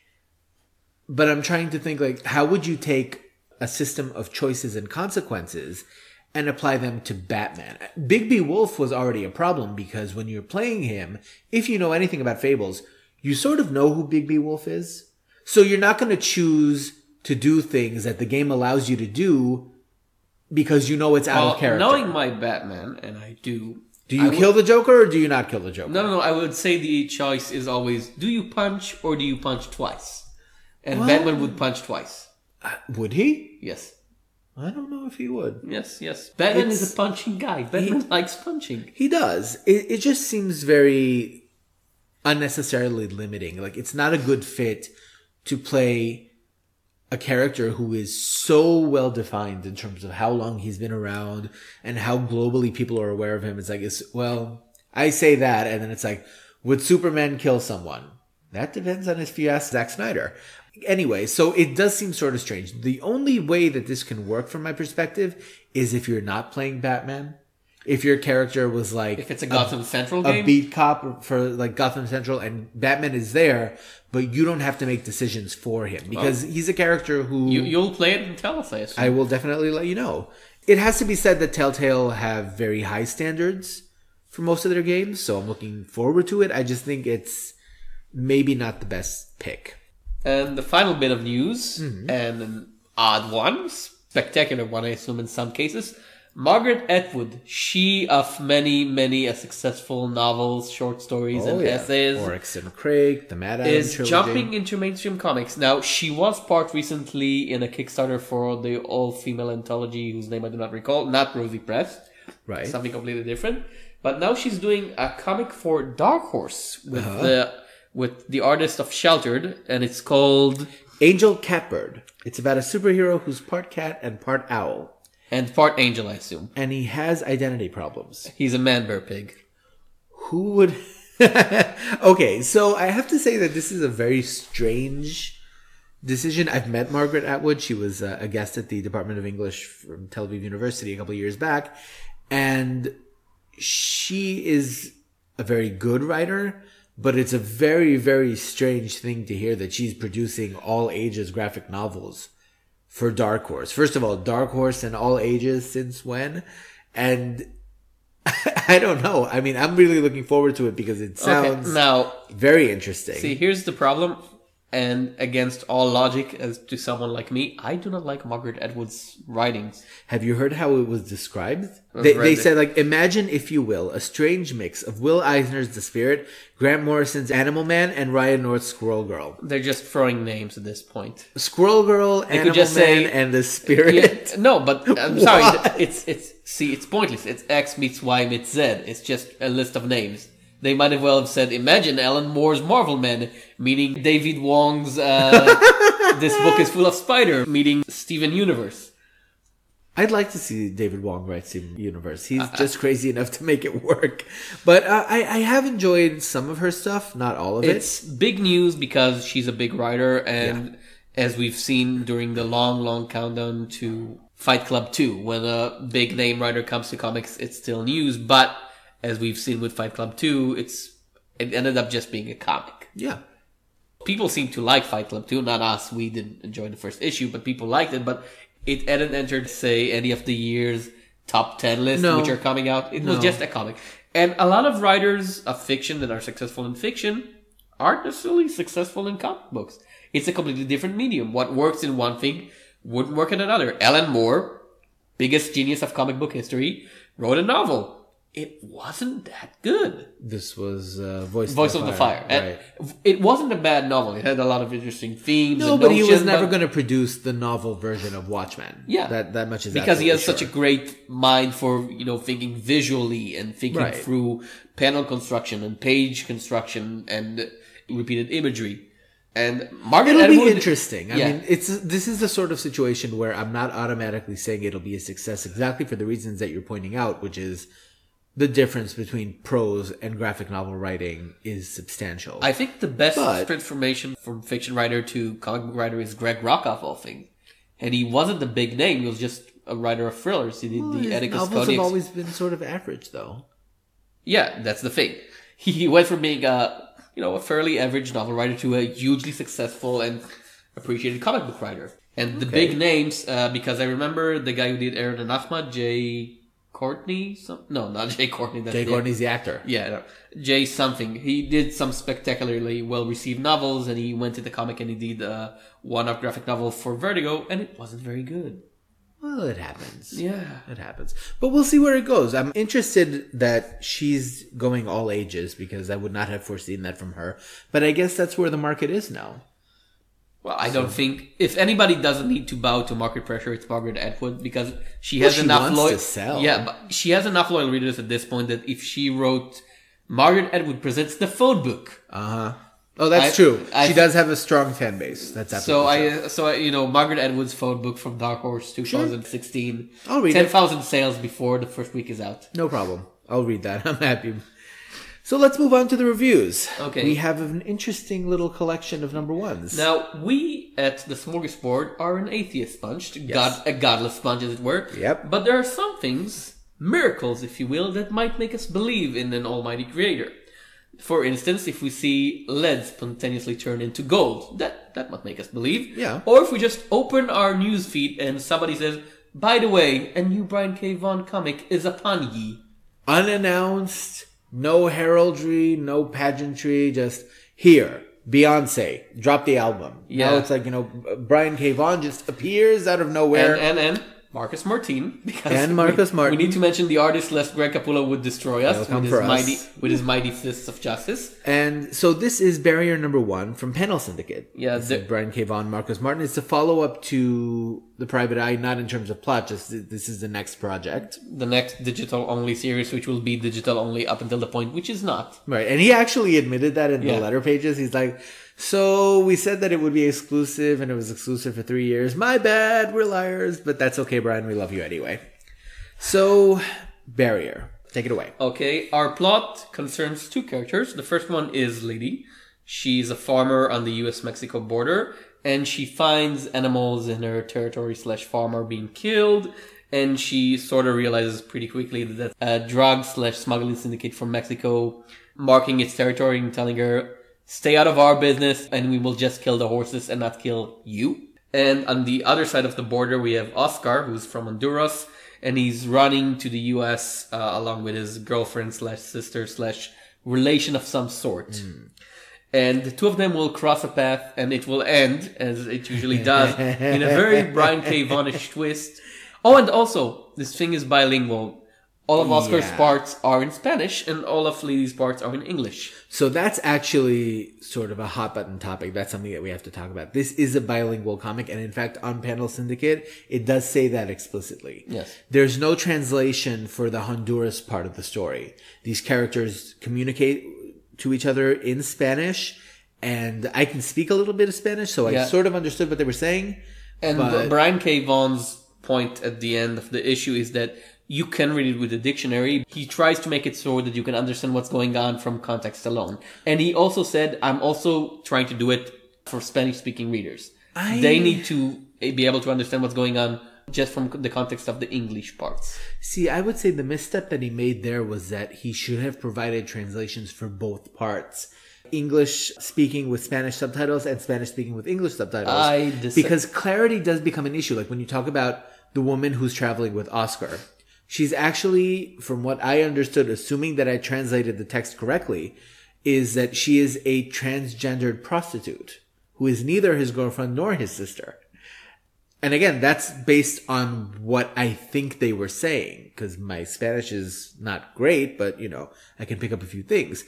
But I'm trying to think, like, how would you take a system of choices and consequences and apply them to Batman? Bigby Wolf was already a problem because when you're playing him, if you know anything about Fables, you sort of know who Bigby Wolf is. So you're not going to choose to do things that the game allows you to do because you know it's out of character. knowing my Batman, and I do. Do you kill the Joker or do you not kill the Joker? No. I would say the choice is always: do you punch or do you punch twice? And Well- Batman would punch twice. Would he? Yes. I don't know if he would. Yes. Batman It's- is a punching guy. Batman likes punching. He does. It just seems very unnecessarily limiting. Like, it's not a good fit to play a character who is so well defined in terms of how long he's been around and how globally people are aware of him. It's like, I say that, and then it's like, would Superman kill someone? That depends on if you ask Zack Snyder. Anyway, so it does seem sort of strange. The only way that this can work from my perspective is if you're not playing Batman. If your character was like... If it's a Gotham Central a game? beat cop for like Gotham Central and Batman is there, but you don't have to make decisions for him because he's a character who... You'll play it and tell us, I assume. I will definitely let you know. It has to be said that Telltale have very high standards for most of their games, so I'm looking forward to it. I just think it's maybe not the best pick. And the final bit of news, Mm-hmm. and an odd one, spectacular one, I assume in some cases. Margaret Atwood, she of many successful novels, short stories, and essays, Oryx and Crake, the Mad Adam is trilogy. jumping into mainstream comics. Now, she was part recently in a Kickstarter for the all-female anthology, whose name I do not recall, not Rosie Press. Right. Something completely different. But now she's doing a comic for Dark Horse with the artist of Sheltered, and it's called Angel Catbird. It's about a superhero who's part cat and part owl. And part angel, I assume. And he has identity problems. He's a man-bear pig. Who would... Okay, so I have to say that this is a very strange decision. I've met Margaret Atwood. She was a guest at the Department of English from Tel Aviv University a couple of years back. And she is a very good writer, but it's a very strange thing to hear that she's producing all ages graphic novels for Dark Horse. First of all, Dark Horse and all ages since when? And I don't know. I mean, I'm really looking forward to it because it sounds very interesting. See, here's the problem. And against all logic, as to someone like me, I do not like Margaret Atwood's writings. Have you heard how it was described? They said, like, imagine, if you will, a strange mix of Will Eisner's The Spirit, Grant Morrison's Animal Man, and Ryan North's Squirrel Girl. They're just throwing names at this point. Squirrel Girl, Animal Man, and The Spirit. Yeah, no, but I'm sorry. It's pointless. It's X meets Y meets Z. It's just a list of names. They might have well have said, imagine Alan Moore's Marvel Man, meaning David Wong's This Book is Full of Spider, meaning Steven Universe. I'd like to see David Wong write Steven Universe. He's just crazy enough to make it work. But I have enjoyed some of her stuff, not all of it. It's big news because she's a big writer, and as we've seen during the long countdown to Fight Club 2, when a big name writer comes to comics, it's still news, but as we've seen with Fight Club 2, it ended up just being a comic. Yeah. People seem to like Fight Club 2, not us. We didn't enjoy the first issue, but people liked it. But it hadn't entered, say, any of the year's top 10 lists, which are coming out. It was just a comic. And a lot of writers of fiction that are successful in fiction aren't necessarily successful in comic books. It's a completely different medium. What works in one thing wouldn't work in another. Alan Moore, biggest genius of comic book history, wrote a novel. It wasn't that good. This was Voice of the Fire. Right. It wasn't a bad novel. It had a lot of interesting themes. No, but he was never going to produce the novel version of Watchmen. Yeah. That much is because he has such a great mind for, thinking visually and thinking through panel construction and page construction and repeated imagery. And Margaret It'll Atwood, be interesting. I mean, this is the sort of situation where I'm not automatically saying it'll be a success exactly for the reasons that you're pointing out, which is the difference between prose and graphic novel writing is substantial. I think the best transformation from fiction writer to comic book writer is Greg Rucka, of all things. And he wasn't a big name. He was just a writer of thrillers. He did the Atticus Codex. Novels have always been sort of average, though. Yeah, that's the thing. He went from being a fairly average novel writer to a hugely successful and appreciated comic book writer. And the big names, because I remember the guy who did Aaron and Ahmad, Jay Courtney? No, not Jay Courtney. Jay Courtney's the actor. Yeah, no. Jay something. He did some spectacularly well-received novels, and he went to the comic and he did a one-off graphic novel for Vertigo, and it wasn't very good. Well, it happens. Yeah. It happens. But we'll see where it goes. I'm interested that she's going all ages because I would not have foreseen that from her. But I guess that's where the market is now. Well, I don't think if anybody doesn't need to bow to market pressure, it's Margaret Atwood because she has enough loyal to sell. Yeah, but she has enough loyal readers at this point that if she wrote Margaret Atwood presents the phone book. Oh, that's true. She does have a strong fan base. That's absolutely so Margaret Atwood's phone book from Dark Horse 2016. I'll read 10,000 sales before the first week is out. No problem. I'll read that. I'm happy. So let's move on to the reviews. Okay. We have an interesting little collection of number ones. Now, we at the Smorgasbord are an atheist bunch, a godless bunch as it were. Yep. But there are some things, miracles if you will, that might make us believe in an almighty creator. For instance, if we see lead spontaneously turn into gold, that might make us believe. Yeah. Or if we just open our newsfeed and somebody says, by the way, a new Brian K. Vaughan comic is upon ye. Unannounced, no heraldry, no pageantry, just here. Beyonce, drop the album. Yeah. Now it's like, Brian K. Vaughan just appears out of nowhere. And Marcus Martin, because And Marcus Martin. We need to mention the artist lest Greg Capullo would destroy us He'll come with for his us. mighty fists of justice. And so this is barrier number 1 from Panel Syndicate. Yeah, This is Brian K. Vaughan, Marcus Martin. It's a follow-up to The Private Eye, not in terms of plot, just this is the next project. The next digital-only series, which will be digital-only up until the point, which is not. Right, and he actually admitted that in the Yeah. letter pages. He's like, so we said that it would be exclusive, and it was exclusive for 3 years. My bad, we're liars, but that's okay, Brian, we love you anyway. So, Barrier. Take it away. Okay, our plot concerns 2 characters. The first one is Lady. She's a farmer on the US-Mexico border, and she finds animals in her territory / farm are being killed, and she sort of realizes pretty quickly that a drug / smuggling syndicate from Mexico marking its territory and telling her, stay out of our business and we will just kill the horses and not kill you. And on the other side of the border, we have Oscar, who's from Honduras, and he's running to the US along with his girlfriend / sister / relation of some sort. And the 2 of them will cross a path and it will end, as it usually does, in a very Brian K. Vaughan-ish twist. Oh, and also, this thing is bilingual. All of Oscar's Yeah. parts are in Spanish and all of Lady's parts are in English. So that's actually sort of a hot button topic. That's something that we have to talk about. This is a bilingual comic, and in fact, on Panel Syndicate, it does say that explicitly. Yes. There's no translation for the Honduras part of the story. These characters communicate to each other in Spanish, and I can speak a little bit of Spanish, so Yeah. I sort of understood what they were saying. And But- Brian K. Vaughan's point at the end of the issue is that you can read it with a dictionary. He tries to make it so that you can understand what's going on from context alone. And he also said, I'm also trying to do it for Spanish-speaking readers. They need to be able to understand what's going on just from the context of the English parts. See, I would say the misstep that he made there was that he should have provided translations for both parts. English speaking with Spanish subtitles and Spanish speaking with English subtitles. Because clarity does become an issue. Like when you talk about the woman who's traveling with Oscar, she's actually, from what I understood, assuming that I translated the text correctly, is that she is a transgendered prostitute who is neither his girlfriend nor his sister. And again, that's based on what I think they were saying, because my Spanish is not great, but, you know, I can pick up a few things.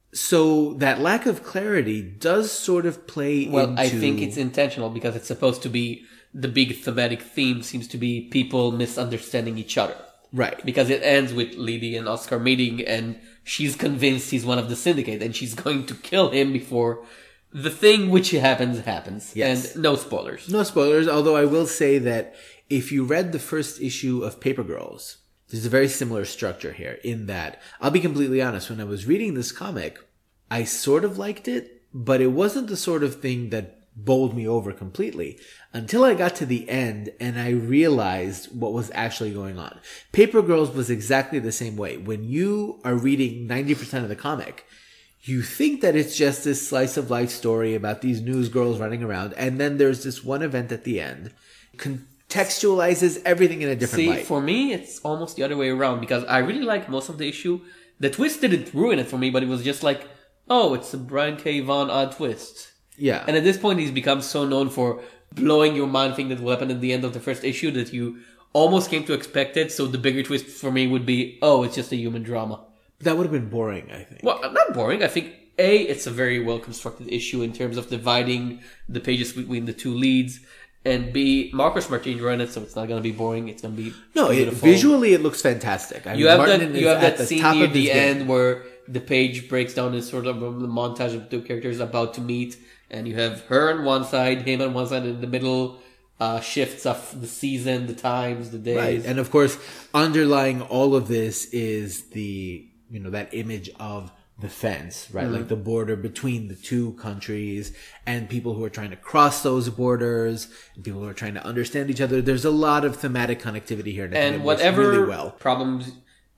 So that lack of clarity does sort of play into... I think it's intentional because it's supposed to be the big thematic theme seems to be people misunderstanding each other. Right. Because it ends with Lady and Oscar meeting and she's convinced he's one of the syndicate and she's going to kill him before the thing which happens. Yes. And no spoilers. No spoilers, although I will say that if you read the first issue of Paper Girls, there's a very similar structure here in that, I'll be completely honest, when I was reading this comic, I sort of liked it, but it wasn't the sort of thing that bowled me over completely until I got to the end and I realized what was actually going on. Paper Girls was exactly the same way. When you are reading 90% of the comic, you think that it's just this slice of life story about these news girls running around, and then there's this one event at the end, contextualizes everything in a different light. For me, it's almost the other way around because I really like most of the issue. The twist didn't ruin it for me, but it was just like, oh, it's a Brian K. Vaughan odd twist. Yeah. And at this point, he's become so known for blowing your mind thing that will happen at the end of the first issue that you almost came to expect it. So the bigger twist for me would be, oh, it's just a human drama. That would have been boring, I think. Well, not boring. I think, A, it's a very well-constructed issue in terms of dividing the pages between the two leads. And B, Marcus Martin ran it, so it's not going to be boring. It's going to be beautiful. Visually it looks fantastic. I You mean, have Martin that, you have that the scene top near of his the game. end where the page breaks down in sort of a montage of two characters about to meet. And you have her on one side, him on one side, and in the middle, shifts of the season, the times, the days. Right. And of course, underlying all of this is the, you know, that image of the fence, right? Like the border between the two countries and people who are trying to cross those borders and people who are trying to understand each other. There's a lot of thematic connectivity here. And works whatever really well. problems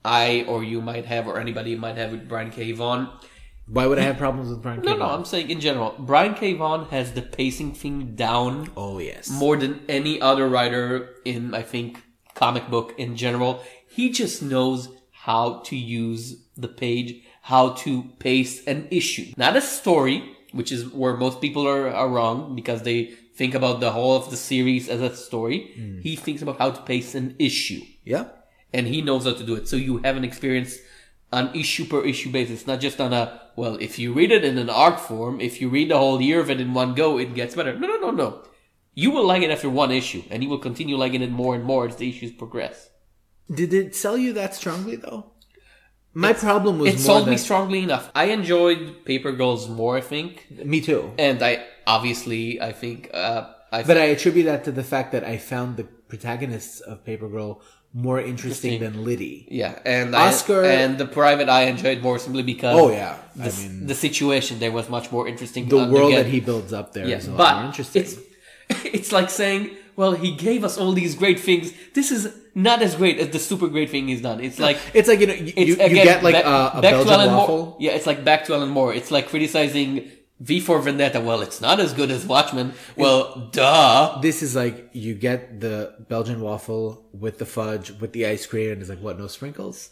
I or you might have or anybody might have with Brian K. Vaughan. Why would I have problems with Brian K. No, Vaughan? I'm saying in general. Brian K. Vaughan has the pacing thing down Oh, yes. more than any other writer in, I think, comic book in general. He just knows how to use the page, how to pace an issue. Not a story, which is where most people are wrong because they think about the whole of the series as a story. He thinks about how to pace an issue. Yeah. And he knows how to do it. So you have an experience on issue per issue basis, not just on a, well, if you read it in an arc form, if you read the whole year of it in one go, it gets better. No. You will like it after one issue, and you will continue liking it more and more as the issues progress. Did it sell you that strongly, though? My problem was It sold me strongly enough. I enjoyed Paper Girls more, I think. Me too. And I think... But I attribute that to the fact that I found the protagonists of Paper Girl more interesting than Liddy. Yeah, and Oscar and the Private Eye enjoyed more simply because the situation there was much more interesting. The world that he builds up there is a lot more interesting. It's like saying, well, he gave us all these great things. This is not as great as the super great thing he's done. It's like you get like a Belgian waffle. Yeah, it's like back to Alan Moore. It's like criticizing V for Vendetta. Well, it's not as good as Watchmen. Well, duh. This is like you get the Belgian waffle with the fudge, with the ice cream, and it's like, what, no sprinkles?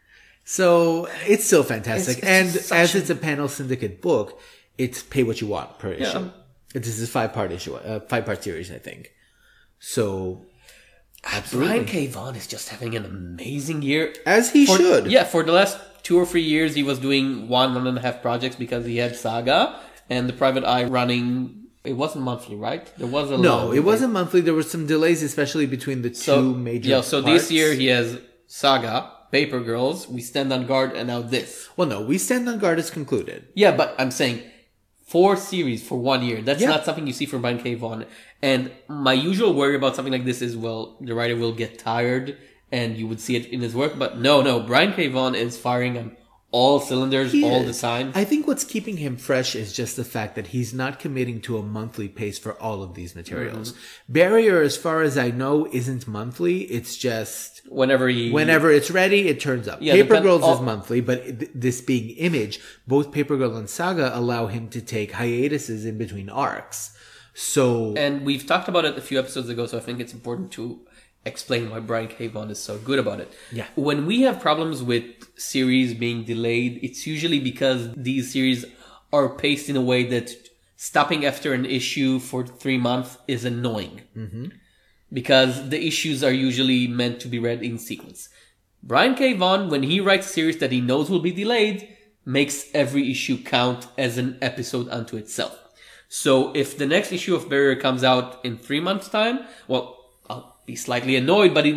So it's still fantastic. It's a Panel Syndicate book, it's pay what you want per issue. Yeah. This is a 5-part series, I think. So absolutely. Brian K. Vaughan is just having an amazing year. As he should. Yeah, for the last 2 or 3 years, he was doing 1.5 projects because he had Saga and the Private Eye running. It wasn't monthly, right? There was it wasn't monthly. There were some delays, especially between the two major parts. This year he has Saga, Paper Girls, We Stand on Guard, and now this. Well, no, We Stand on Guard is concluded. Yeah, but I'm saying 4 series for 1 year. That's not something you see from Brian K. Vaughan. And my usual worry about something like this is, well, the writer will get tired and you would see it in his work. But no, Brian K. Vaughan is firing on all cylinders all the time. I think what's keeping him fresh is just the fact that he's not committing to a monthly pace for all of these materials. Barrier, as far as I know, isn't monthly. It's just whenever it's ready, it turns up. Yeah, Paper Girls is monthly, but this being Image, both Paper Girl and Saga allow him to take hiatuses in between arcs. So, and we've talked about it a few episodes ago, so I think it's important to explain why Brian K. Vaughan is so good about it. Yeah. When we have problems with series being delayed, it's usually because these series are paced in a way that stopping after an issue for 3 months is annoying. Mm-hmm. Because the issues are usually meant to be read in sequence. Brian K. Vaughan, when he writes a series that he knows will be delayed, makes every issue count as an episode unto itself. So if the next issue of Barrier comes out in 3 months' time, well, I'll be slightly annoyed, but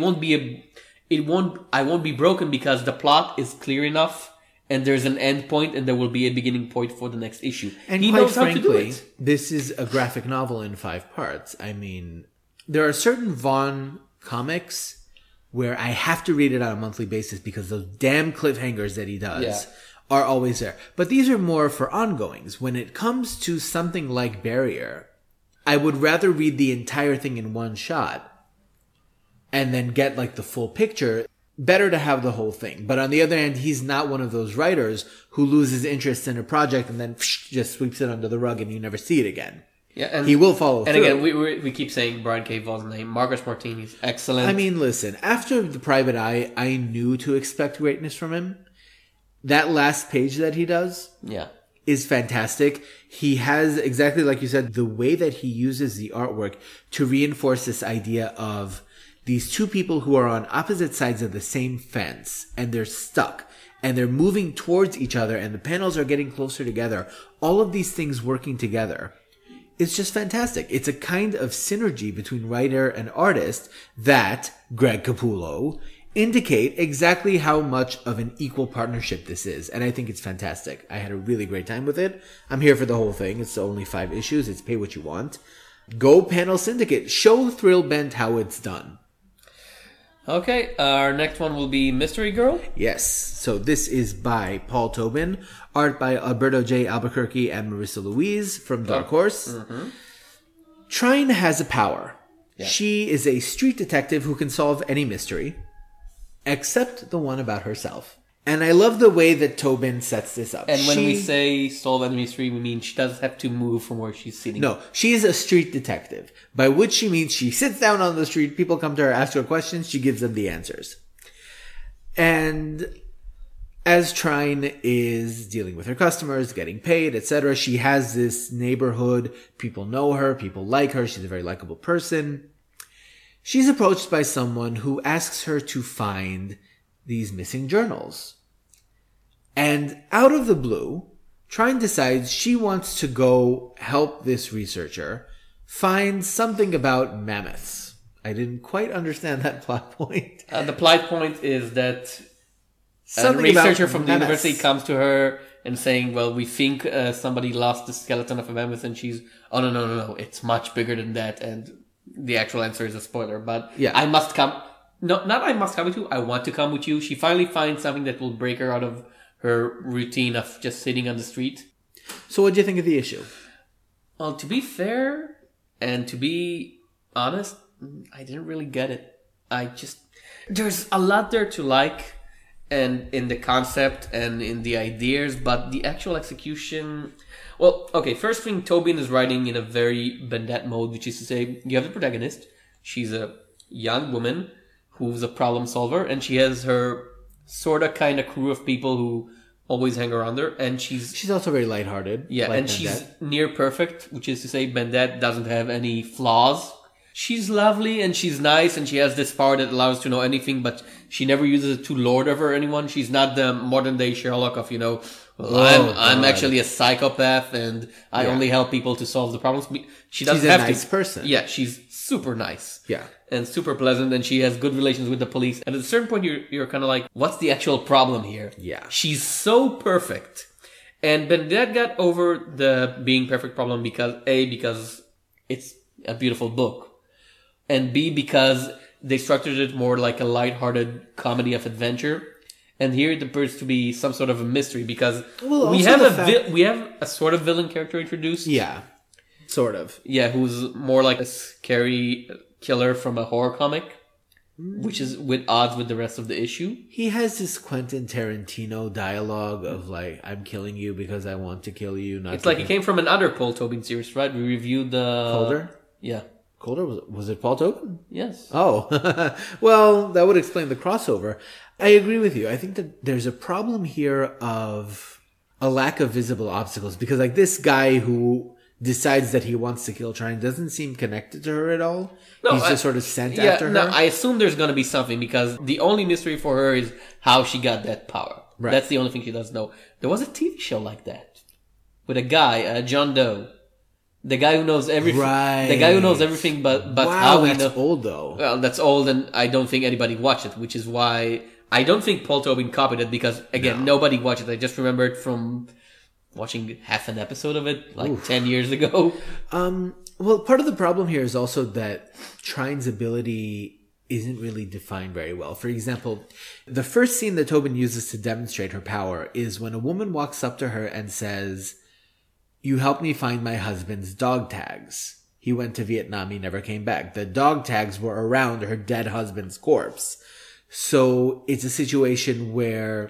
I won't be broken because the plot is clear enough and there's an end point and there will be a beginning point for the next issue. And he knows how to do it. This is a graphic novel in 5 parts. I mean, there are certain Vaughan comics where I have to read it on a monthly basis because those damn cliffhangers that he does are always there. But these are more for ongoings. When it comes to something like Barrier, I would rather read the entire thing in one shot and then get like the full picture. Better to have the whole thing. But on the other hand, he's not one of those writers who loses interest in a project and then just sweeps it under the rug and you never see it again. Yeah, and he will follow through. And again, we keep saying Brian K. Vaughan's name. Marcus Martini's excellent. I mean, listen, after The Private Eye, I knew to expect greatness from him. That last page that he does is fantastic. He has, exactly like you said, the way that he uses the artwork to reinforce this idea of these two people who are on opposite sides of the same fence and they're stuck and they're moving towards each other and the panels are getting closer together. All of these things working together. It's just fantastic. It's a kind of synergy between writer and artist that Greg Capullo indicate exactly how much of an equal partnership this is. And I think it's fantastic. I had a really great time with it. I'm here for the whole thing. It's only 5 issues. It's pay what you want. Go Panel Syndicate. Show Thrillbent how it's done. Okay, our next one will be Mystery Girl. Yes. So this is by Paul Tobin. Art by Alberto J. Albuquerque and Marissa Louise from Dark Horse. Mm-hmm. Trine has a power. Yeah. She is a street detective who can solve any mystery, except the one about herself. And I love the way that Tobin sets this up. And when we say solve any mystery, we mean she doesn't have to move from where she's sitting. No, she is a street detective, by which she means she sits down on the street, people come to her, ask her questions, she gives them the answers. And as Trine is dealing with her customers, getting paid, etc., she has this neighborhood. People know her. People like her. She's a very likable person. She's approached by someone who asks her to find these missing journals. And out of the blue, Trine decides she wants to go help this researcher find something about mammoths. I didn't quite understand that plot point. The plot point is that Something a researcher about from the mammoths. university comes to her and saying, well, we think somebody lost the skeleton of a mammoth, and she's, oh, no, it's much bigger than that, and the actual answer is a spoiler, but Yeah. I must come. No, not I must come with you, I want to come with you. She finally finds something that will break her out of her routine of just sitting on the street. So what do you think of the issue? Well, to be fair, and to be honest, I didn't really get it. There's a lot there to like, and in the concept and in the ideas, but the actual execution... Well, okay, first thing, Tobin is writing in a very Bendette mode, which is to say, you have the protagonist. She's a young woman who's a problem solver, and she has her sorta kind of crew of people who always hang around her, and she's also very lighthearted. yeah, like and Bendette. she's near perfect, which is to say Bendette doesn't have any flaws. She's lovely and she's nice and she has this power that allows her to know anything, but she never uses it to lord over anyone. She's not the modern day Sherlock of, I'm God. actually a psychopath and I only help people to solve the problems. She doesn't She's a have nice to. person. Yeah, she's super nice. Yeah. And super pleasant, and she has good relations with the police. And at a certain point, you're kind of like, what's the actual problem here? Yeah. She's so perfect. And Bendette got over the being perfect problem because it's a beautiful book. And B, because they structured it more like a lighthearted comedy of adventure. And here it appears to be some sort of a mystery because Well, we also have the we have a sort of villain character introduced. Yeah. Sort of. Yeah, who's more like a scary killer from a horror comic, which is with odds with the rest of the issue. He has this Quentin Tarantino dialogue of like, I'm killing you because I want to kill you. Not It's like it came from another Paul Tobin series, right? We reviewed the... Colder? Yeah. Colder? Was it Paul Tobin? Yes. Oh, well, that would explain the crossover. I agree with you. I think that there's a problem here of a lack of visible obstacles because like this guy who decides that he wants to kill Trine doesn't seem connected to her at all. He's just sort of sent after her. No, I assume there's going to be something because the only mystery for her is how she got that power. Right. That's the only thing she doesn't know. There was a TV show like that with a guy, John Doe. The guy who knows everything. Right. The guy who knows everything, but Wow, how we that's know. old though. Well, that's old, and I don't think anybody watched it, which is why I don't think Paul Tobin copied it because again, nobody watched it. I just remember it from watching half an episode of it 10 years ago. Well, part of the problem here is also that Trine's ability isn't really defined very well. For example, the first scene that Tobin uses to demonstrate her power is when a woman walks up to her and says, "You helped me find my husband's dog tags. He went to Vietnam. He never came back." The dog tags were around her dead husband's corpse. So it's a situation where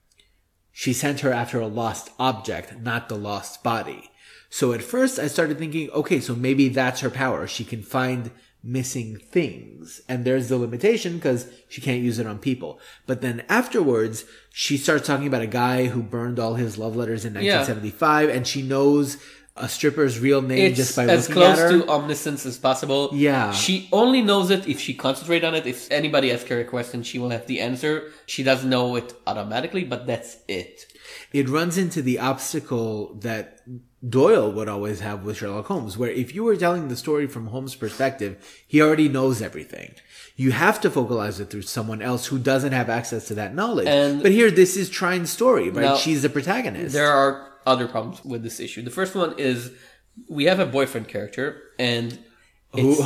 she sent her after a lost object, not the lost body. So at first I started thinking, okay, so maybe that's her power. She can find missing things. And there's the limitation because she can't use it on people. But then afterwards, she starts talking about a guy who burned all his love letters in 1975 and she knows a stripper's real name It's just by as looking at close her. to omniscience as possible. Yeah. She only knows it if she concentrates on it. If anybody asks her a question, she will have the answer. She doesn't know it automatically, but that's it. It runs into the obstacle that Doyle would always have with Sherlock Holmes, where if you were telling the story from Holmes' perspective, he already knows everything. You have to focalize it through someone else who doesn't have access to that knowledge. But here, this is Trine's story, right? Now, She's the protagonist. There are other problems with this issue. The first one is we have a boyfriend character, and it's,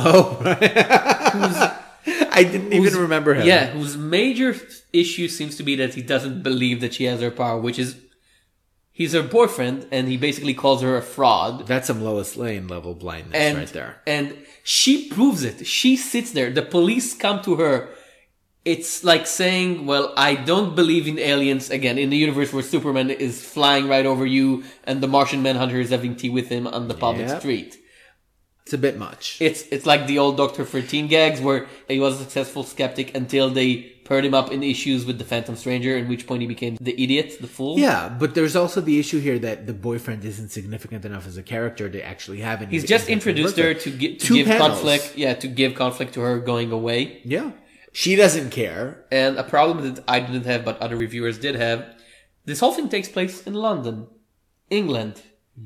I didn't even remember him. Yeah, whose major issue seems to be that he doesn't believe that she has her power, which is he's her boyfriend, and he basically calls her a fraud. That's some Lois Lane level blindness right there. And she proves it. She sits there. The police come to her. It's like saying, well, I don't believe in aliens again in the universe where Superman is flying right over you and the Martian Manhunter is having tea with him on the public street. It's a bit much. It's like the old Dr. 13 gags where he was a successful skeptic until they paired him up in issues with the Phantom Stranger, in which point he became the idiot, the fool. Yeah, but there's also the issue here that the boyfriend isn't significant enough as a character to actually have any. He's just introduced her to give conflict. Yeah, to give conflict to her going away. Yeah. She doesn't care. And a problem that I didn't have, but other reviewers did have. This whole thing takes place in London, England.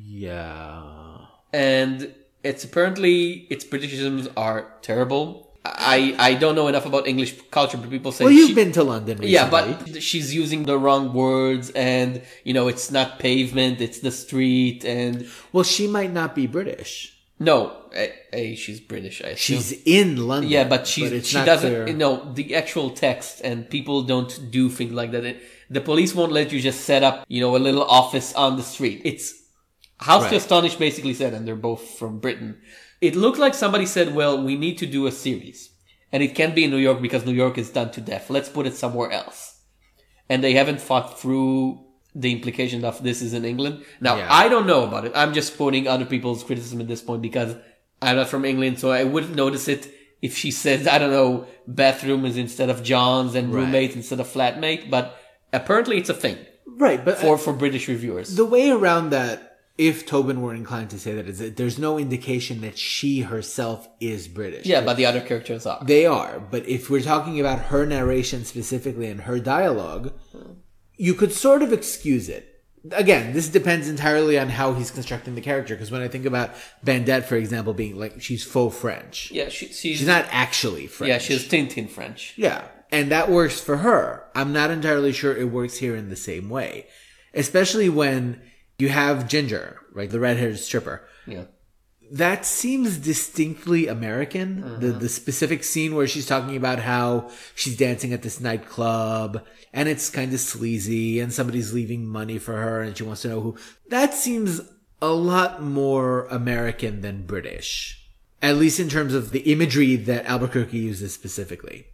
Yeah. And its Britishisms are terrible. I don't know enough about English culture, but people say... Well, you've been to London recently. Yeah, but she's using the wrong words, and, it's not pavement, it's the street, and... Well, she might not be British. No, she's British, I assume. She's in London. Yeah, but she doesn't... the actual text, and people don't do things like that. The police won't let you just set up, a little office on the street. It's... House to Astonish basically said, and they're both from Britain... It looked like somebody said, well, we need to do a series. And it can't be in New York because New York is done to death. Let's put it somewhere else. And they haven't thought through the implication of this is in England. Now, I don't know about it. I'm just quoting other people's criticism at this point because I'm not from England, so I wouldn't notice it if she says, I don't know, bathroom is instead of John's and roommate instead of flatmate. But apparently it's a thing. Right, but... For British reviewers. The way around that... If Tobin were inclined to say that, is that there's no indication that she herself is British. Yeah, but the other characters are. They are. But if we're talking about her narration specifically and her dialogue, you could sort of excuse it. Again, this depends entirely on how he's constructing the character. Because when I think about Bandette, for example, being like, she's faux French. Yeah, she's not actually French. Yeah, she's Tintin French. Yeah. And that works for her. I'm not entirely sure it works here in the same way. Especially when... You have Ginger, right? The red-haired stripper. Yeah. That seems distinctly American. Mm-hmm. The specific scene where she's talking about how she's dancing at this nightclub and it's kind of sleazy and somebody's leaving money for her and she wants to know who. That seems a lot more American than British. At least in terms of the imagery that Albuquerque uses specifically.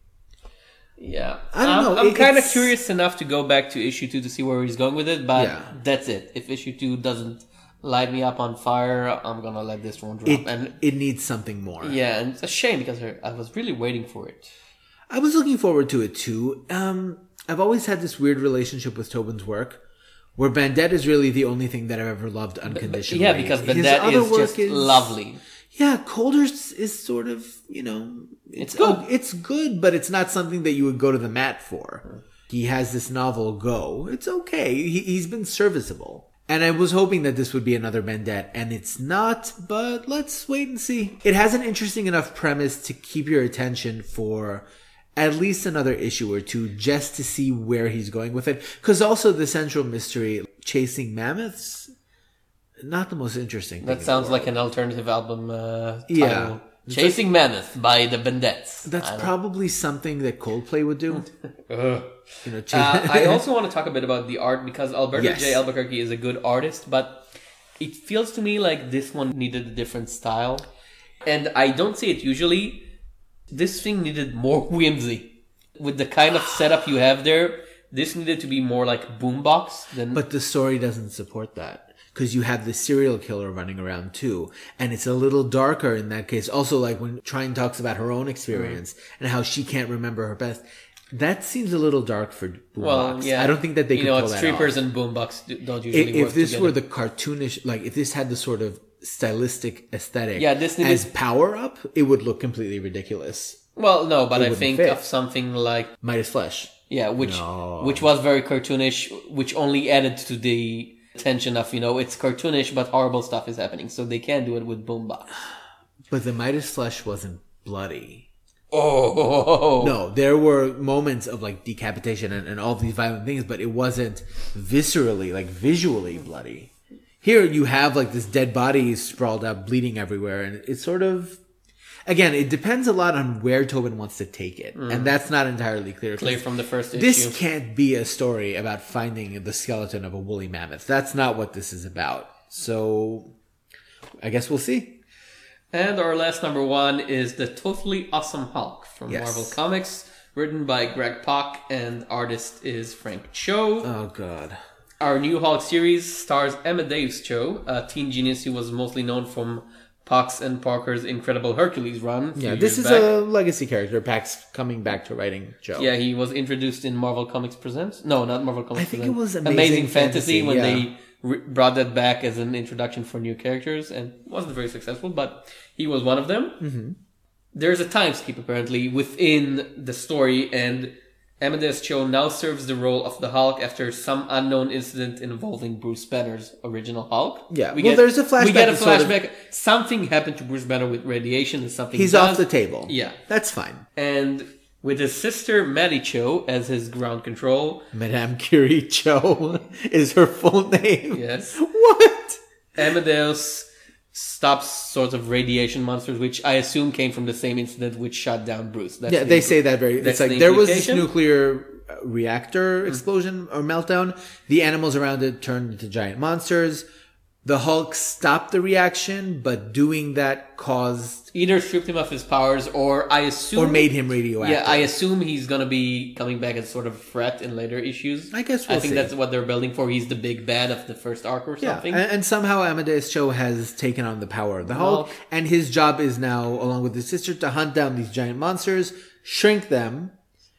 Yeah. I don't know. I'm kind of curious enough to go back to issue 2 to see where he's going with it, but that's it. If issue 2 doesn't light me up on fire, I'm gonna let this one drop. It needs something more. Yeah, and it's a shame because I was really waiting for it. I was looking forward to it too. I've always had this weird relationship with Tobin's work, where Bandette is really the only thing that I've ever loved unconditionally. Yeah, because Bandette is just lovely. Yeah, Colder is sort of, it's good. It's good, but it's not something that you would go to the mat for. He has this novel Go. It's okay. He's been serviceable. And I was hoping that this would be another Bandette, and it's not, but let's wait and see. It has an interesting enough premise to keep your attention for at least another issue or two just to see where he's going with it. Because also the central mystery, Chasing Mammoths, not the most interesting thing. That sounds like an alternative album title. Yeah. Chasing Mammoth by the Bandettes. That's probably something that Coldplay would do. I also want to talk a bit about the art because Alberto J. Albuquerque is a good artist, but it feels to me like this one needed a different style. And I don't see it usually. This thing needed more whimsy. With the kind of setup you have there, this needed to be more like Boombox than... But the story doesn't support that. Because you have the serial killer running around too. And it's a little darker in that case. Also, like when Trine talks about her own experience and how she can't remember her past. That seems a little dark for Boombox. Well, yeah. I don't think that they could pull that off. Strippers and Boombox don't usually work If this together. were the cartoonish, like if this had the sort of stylistic aesthetic this needed... as Power Up, it would look completely ridiculous. Well, no, but I think of something like... Midas Flesh. Yeah, which was very cartoonish, which only added to the... tension of, it's cartoonish, but horrible stuff is happening. So they can't do it with Boombox. But the Midas Flesh wasn't bloody. Oh. No, there were moments of like decapitation and all these violent things, but it wasn't viscerally, like visually bloody. Here you have like this dead body sprawled out, bleeding everywhere. And it's sort of, again, it depends a lot on where Tobin wants to take it. And that's not entirely clear. Clear from the first issue. This can't be a story about finding the skeleton of a woolly mammoth. That's not what this is about. So I guess we'll see. And our last number 1 is The Totally Awesome Hulk from Marvel Comics, written by Greg Pak, and artist is Frank Cho. Oh, God. Our new Hulk series stars Amadeus Cho, a teen genius who was mostly known from Pox and Parker's Incredible Hercules run. Yeah, this is a legacy character. Pax coming back to writing Joe. Yeah, he was introduced in Marvel Comics Presents. No, not Marvel Comics I think Presents. it was Amazing Fantasy when yeah. they brought that back as an introduction for new characters, and wasn't very successful, but he was one of them. Mm-hmm. There's a time skip, apparently, within the story, and Amadeus Cho now serves the role of the Hulk after some unknown incident involving Bruce Banner's original Hulk. Yeah, there's a flashback. We get a flashback. Something happened to Bruce Banner with radiation and something He's off the table. Yeah. That's fine. And with his sister Maddie Cho as his ground control. Madame Curie Cho is her full name. Yes. What? Amadeus stops sorts of radiation monsters, which I assume came from the same incident which shot down Bruce. That's they say that very... It's like there was this nuclear reactor explosion or meltdown. The animals around it turned into giant monsters. The Hulk stopped the reaction, but doing that caused... Either stripped him of his powers, or I assume... Or made him radioactive. Yeah, I assume he's going to be coming back as sort of a threat in later issues. I guess I think that's what they're building for. He's the big bad of the first arc or something. Yeah, and somehow Amadeus Cho has taken on the power of the Hulk, and his job is now, along with his sister, to hunt down these giant monsters, shrink them,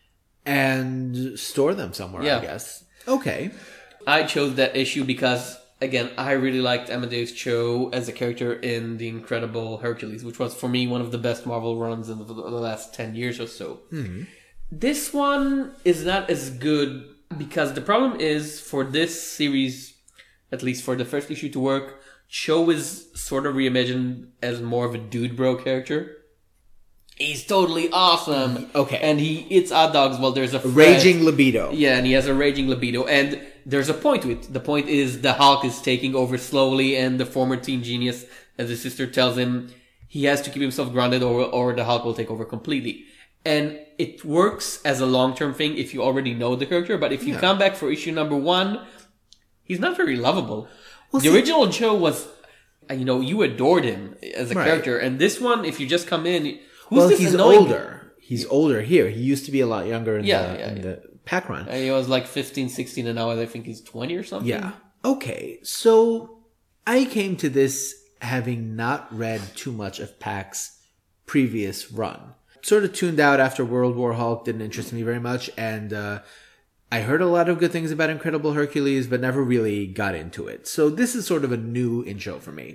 and store them somewhere, I guess. Okay. I chose that issue because... Again, I really liked Amadeus Cho as a character in The Incredible Hercules, which was, for me, one of the best Marvel runs in the last 10 years or so. Mm-hmm. This one is not as good because the problem is, for this series, at least for the first issue to work, Cho is sort of reimagined as more of a dude bro character. He's totally awesome. Okay. And he eats hot dogs while there's a raging libido. Yeah, and he has a raging libido. And there's a point to it. The point is the Hulk is taking over slowly, and the former teen genius, as his sister tells him, he has to keep himself grounded or the Hulk will take over completely. And it works as a long-term thing if you already know the character, but if you come back for issue number 1, he's not very lovable. Well, the original Joe was, you adored him as a character, and this one, if you just come in... he's older. He's older here. He used to be a lot younger in the pack run. He was like 15, 16, and now I think he's 20 or something. Yeah. Okay, so I came to this having not read too much of Pac's previous run. Sort of tuned out after World War Hulk, didn't interest me very much, and I heard a lot of good things about Incredible Hercules, but never really got into it. So this is sort of a new intro for me.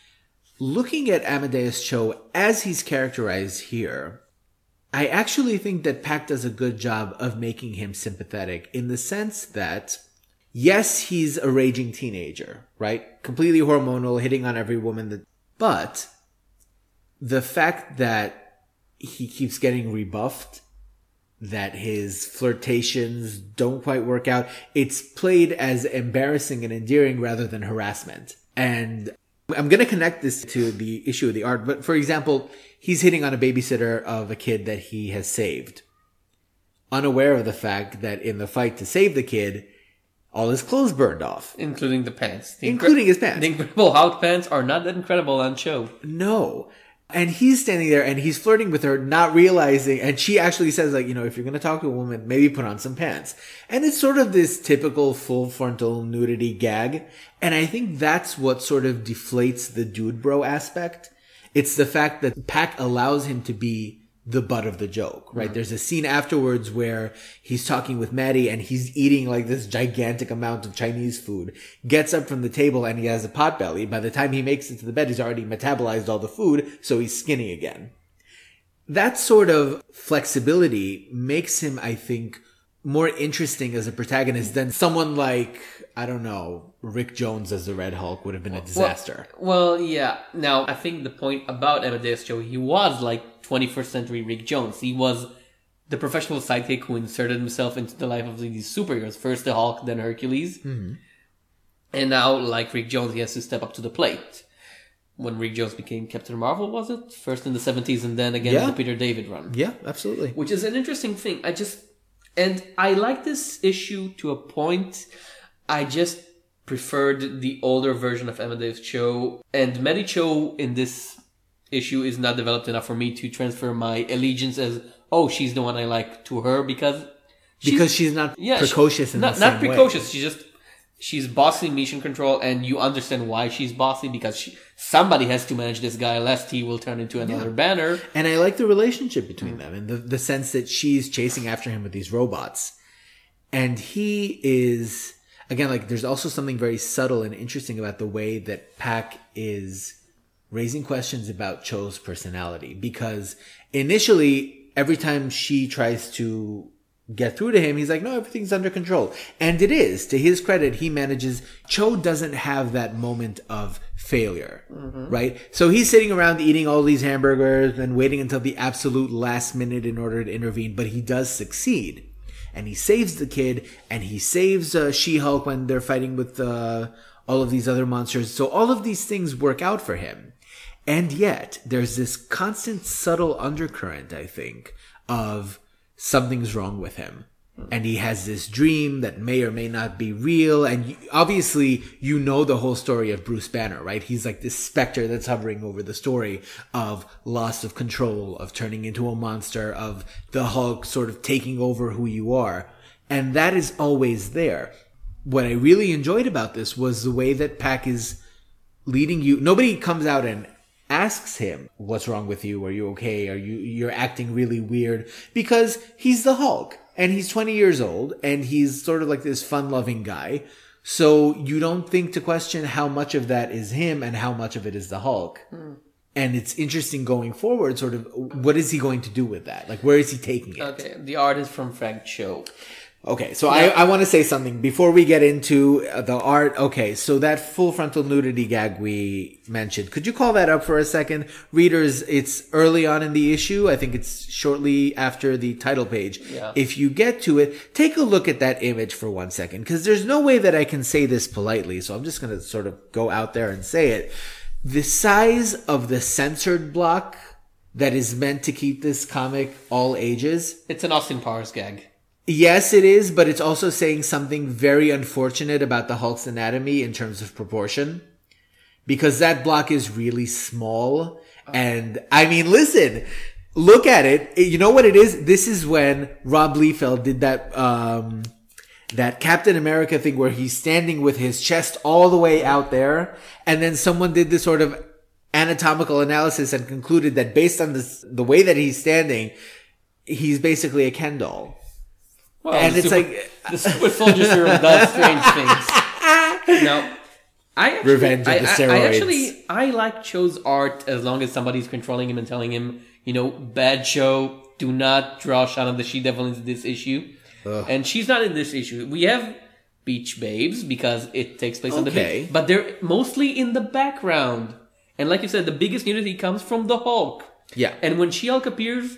Looking at Amadeus Cho as he's characterized here, I actually think that Pac does a good job of making him sympathetic in the sense that, yes, he's a raging teenager, right? Completely hormonal, hitting on every woman. But the fact that he keeps getting rebuffed, that his flirtations don't quite work out, it's played as embarrassing and endearing rather than harassment. And I'm going to connect this to the issue of the art, but for example, he's hitting on a babysitter of a kid that he has saved, unaware of the fact that in the fight to save the kid, all his clothes burned off. Including the pants. Including his pants. The Incredible Hulk pants are not that incredible on show. No. And he's standing there and he's flirting with her, not realizing, and she actually says, like, if you're going to talk to a woman, maybe put on some pants. And it's sort of this typical full frontal nudity gag. And I think that's what sort of deflates the dude bro aspect. It's the fact that Pac allows him to be the butt of the joke, right? Mm-hmm. There's a scene afterwards where he's talking with Maddie and he's eating like this gigantic amount of Chinese food, gets up from the table and he has a pot belly. By the time he makes it to the bed, he's already metabolized all the food, so he's skinny again. That sort of flexibility makes him, I think, more interesting as a protagonist than someone like, I don't know, Rick Jones as the Red Hulk would have been a disaster. Well, yeah. Now, I think the point about Amadeus Cho, he was like 21st century Rick Jones. He was the professional sidekick who inserted himself into the life of these superheroes. First the Hulk, then Hercules. Mm-hmm. And now, like Rick Jones, he has to step up to the plate. When Rick Jones became Captain Marvel, was it? First in the 70s and then again in the Peter David run. Yeah, absolutely. Which is an interesting thing. And I like this issue to a point. I just preferred the older version of Amadeus Cho. And Maddie Cho in this issue is not developed enough for me to transfer my allegiance as, she's the one I like, to her because she's not precocious in the same way. Not precocious. She's just she's bossy Mission Control, and you understand why she's bossy, because somebody has to manage this guy, lest he will turn into another Banner. And I like the relationship between them, and the sense that she's chasing after him with these robots. And he is, again, like, there's also something very subtle and interesting about the way that Pac is raising questions about Cho's personality. Because initially, every time she tries to get through to him, he's like, no, everything's under control. And it is. To his credit, he manages. Cho doesn't have that moment of failure, right? So he's sitting around eating all these hamburgers and waiting until the absolute last minute in order to intervene, but he does succeed. And he saves the kid, and he saves She-Hulk when they're fighting with all of these other monsters. So all of these things work out for him. And yet, there's this constant subtle undercurrent, I think, of something's wrong with him. And he has this dream that may or may not be real. And obviously, you know the whole story of Bruce Banner, right? He's like this specter that's hovering over the story of loss of control, of turning into a monster, of the Hulk sort of taking over who you are. And that is always there. What I really enjoyed about this was the way that Pac is leading you. Nobody comes out and asks him, what's wrong with you? Are you okay? You're acting really weird? Because he's the Hulk. And he's 20 years old, and he's sort of like this fun-loving guy. So you don't think to question how much of that is him and how much of it is the Hulk. And it's interesting going forward, sort of, what is he going to do with that? Like, where is he taking it? Okay, the art is from Frank Cho. Okay, so I want to say something before we get into the art. Okay, so that full frontal nudity gag we mentioned, could you call that up for a second? Readers, it's early on in the issue. I think it's shortly after the title page. Yeah. If you get to it, take a look at that image for 1 second, because there's no way that I can say this politely, so I'm just going to sort of go out there and say it. The size of the censored block that is meant to keep this comic all ages. It's an Austin Powers gag. Yes, it is, but it's also saying something very unfortunate about the Hulk's anatomy in terms of proportion. Because that block is really small. And, I mean, listen, look at it. You know what it is? This is when Rob Liefeld did that, that Captain America thing where he's standing with his chest all the way out there. And then someone did this sort of anatomical analysis and concluded that based on the way that he's standing, he's basically a Ken doll. Well, and it's the Super Soldier Serum does strange things. Now, Revenge of the Steroids. I like Cho's art as long as somebody's controlling him and telling him, you know, bad Cho, do not draw Shaun of the She-Devil into this issue. Ugh. And she's not in this issue. We have Beach Babes because it takes place on the beach, but they're mostly in the background. And like you said, the biggest nudity comes from the Hulk. Yeah. And when She-Hulk appears,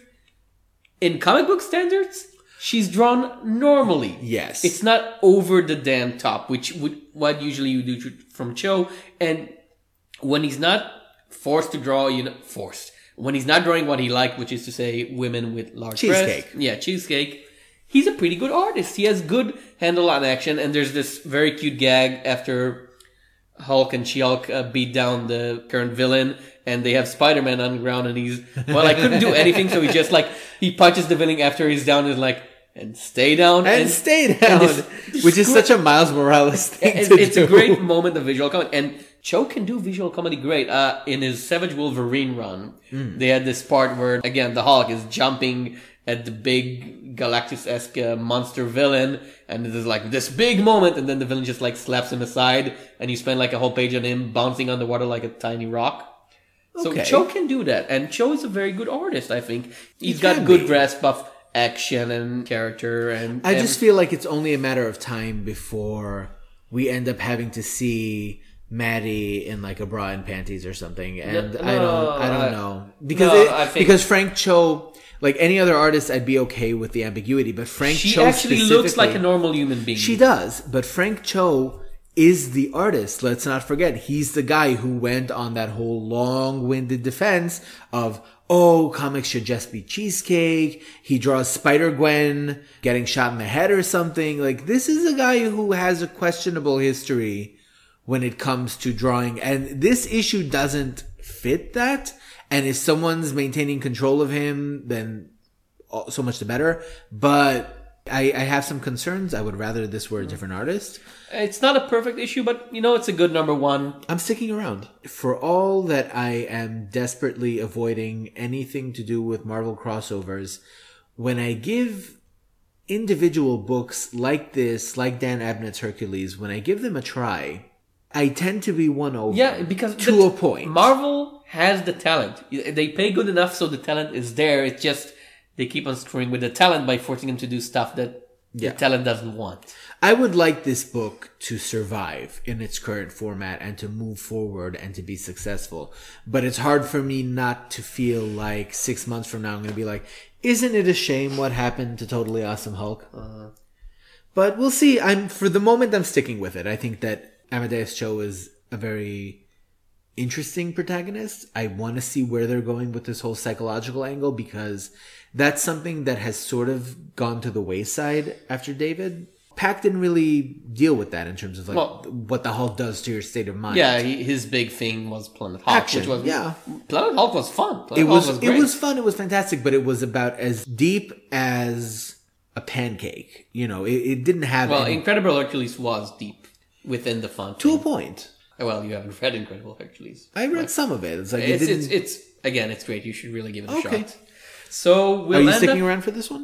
in comic book standards, she's drawn normally. Yes. It's not over the damn top, what usually you do from Cho. And when he's not forced to draw, when he's not drawing what he liked, which is to say women with large breasts. Yeah, cheesecake. He's a pretty good artist. He has good handle on action. And there's this very cute gag after Hulk and She-Hulk beat down the current villain, and they have Spider-Man on the ground, and I couldn't do anything, so he punches the villain after he's down, and stay down. And stay down. Which is such a Miles Morales thing to do. It's a great moment of visual comedy. And Cho can do visual comedy great. In his Savage Wolverine run, they had this part where, again, the Hulk is jumping at the big Galactus-esque monster villain, and there's like this big moment, and then the villain just like slaps him aside, and you spend like a whole page on him bouncing on the water like a tiny rock. So Cho can do that, and Cho is a very good artist, I think. He's got good grasp of action and character, and I just feel like it's only a matter of time before we end up having to see Maddie in like a bra and panties or something, and I don't know because Frank Cho, like any other artist, I'd be okay with the ambiguity, but Frank Cho she actually looks like a normal human being. She does, but Frank Cho is the artist. Let's not forget, he's the guy who went on that whole long-winded defense of, comics should just be cheesecake. He draws Spider-Gwen getting shot in the head or something. Like, this is a guy who has a questionable history when it comes to drawing. And this issue doesn't fit that. And if someone's maintaining control of him, then so much the better. But I have some concerns. I would rather this were a different artist. It's not a perfect issue, but it's a good number one. I'm sticking around. For all that I am desperately avoiding anything to do with Marvel crossovers, when I give individual books like this, like Dan Abnett's Hercules, when I give them a try, I tend to be won over. Yeah, because to a point. Marvel has the talent. They pay good enough so the talent is there. It's just they keep on screwing with the talent by forcing him to do stuff that the talent doesn't want. I would like this book to survive in its current format and to move forward and to be successful. But it's hard for me not to feel like 6 months from now I'm going to be like, isn't it a shame what happened to Totally Awesome Hulk? But we'll see. For the moment, I'm sticking with it. I think that Amadeus Cho is a very interesting protagonist. I want to see where they're going with this whole psychological angle, because that's something that has sort of gone to the wayside after David. Pac didn't really deal with that in terms of what the Hulk does to your state of mind. Yeah, his big thing was Planet Hulk. Action, which was, yeah. Planet Hulk was fun. It was fun. It was fantastic, but it was about as deep as a pancake. It didn't have. Well, Incredible Hercules was deep within the font. To a point. Well, you haven't read Incredible Hercules. I read some of it. It's like it's great. You should really give it a shot. So are you sticking around for this one?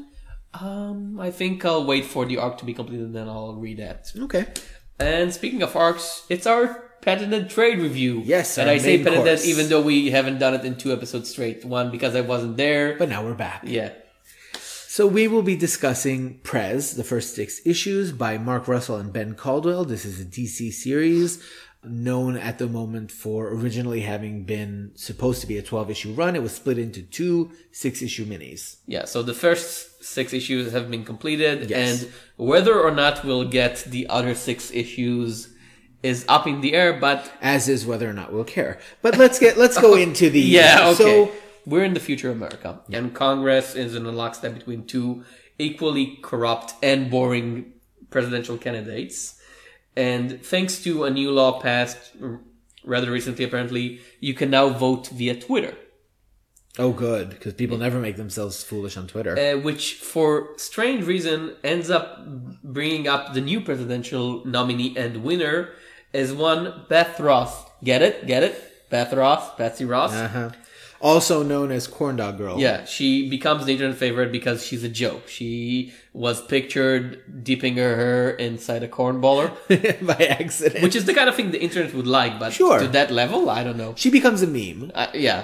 I think I'll wait for the arc to be completed, then I'll read that. Okay. And speaking of arcs, it's our patented trade review. Yes, and I say patented even though we haven't done it in 2 episodes straight. One, because I wasn't there. But now we're back. Yeah. So we will be discussing Prez, the first 6 issues by Mark Russell and Ben Caldwell. This is a DC series known at the moment for originally having been supposed to be a 12-issue run. It was split into 2 6-issue minis. Yeah, so the first 6 issues have been completed, Yes. and whether or not we'll get the other 6 issues is up in the air, but... As is whether or not we'll care. But let's go into the... Yeah, okay. So, we're in the future of America, and Congress is in a lockstep between 2 equally corrupt and boring presidential candidates. And thanks to a new law passed rather recently, apparently, you can now vote via Twitter. Oh, good, because people never make themselves foolish on Twitter. Which, for strange reason, ends up bringing up the new presidential nominee and winner as one Beth Ross. Get it? Beth Ross, Betsy Ross. Uh-huh. Also known as Corndog Girl. Yeah, she becomes the internet favorite because she's a joke. She was pictured dipping her hair inside a cornballer. By accident. Which is the kind of thing the internet would like, but to that level, I don't know. She becomes a meme. Yeah.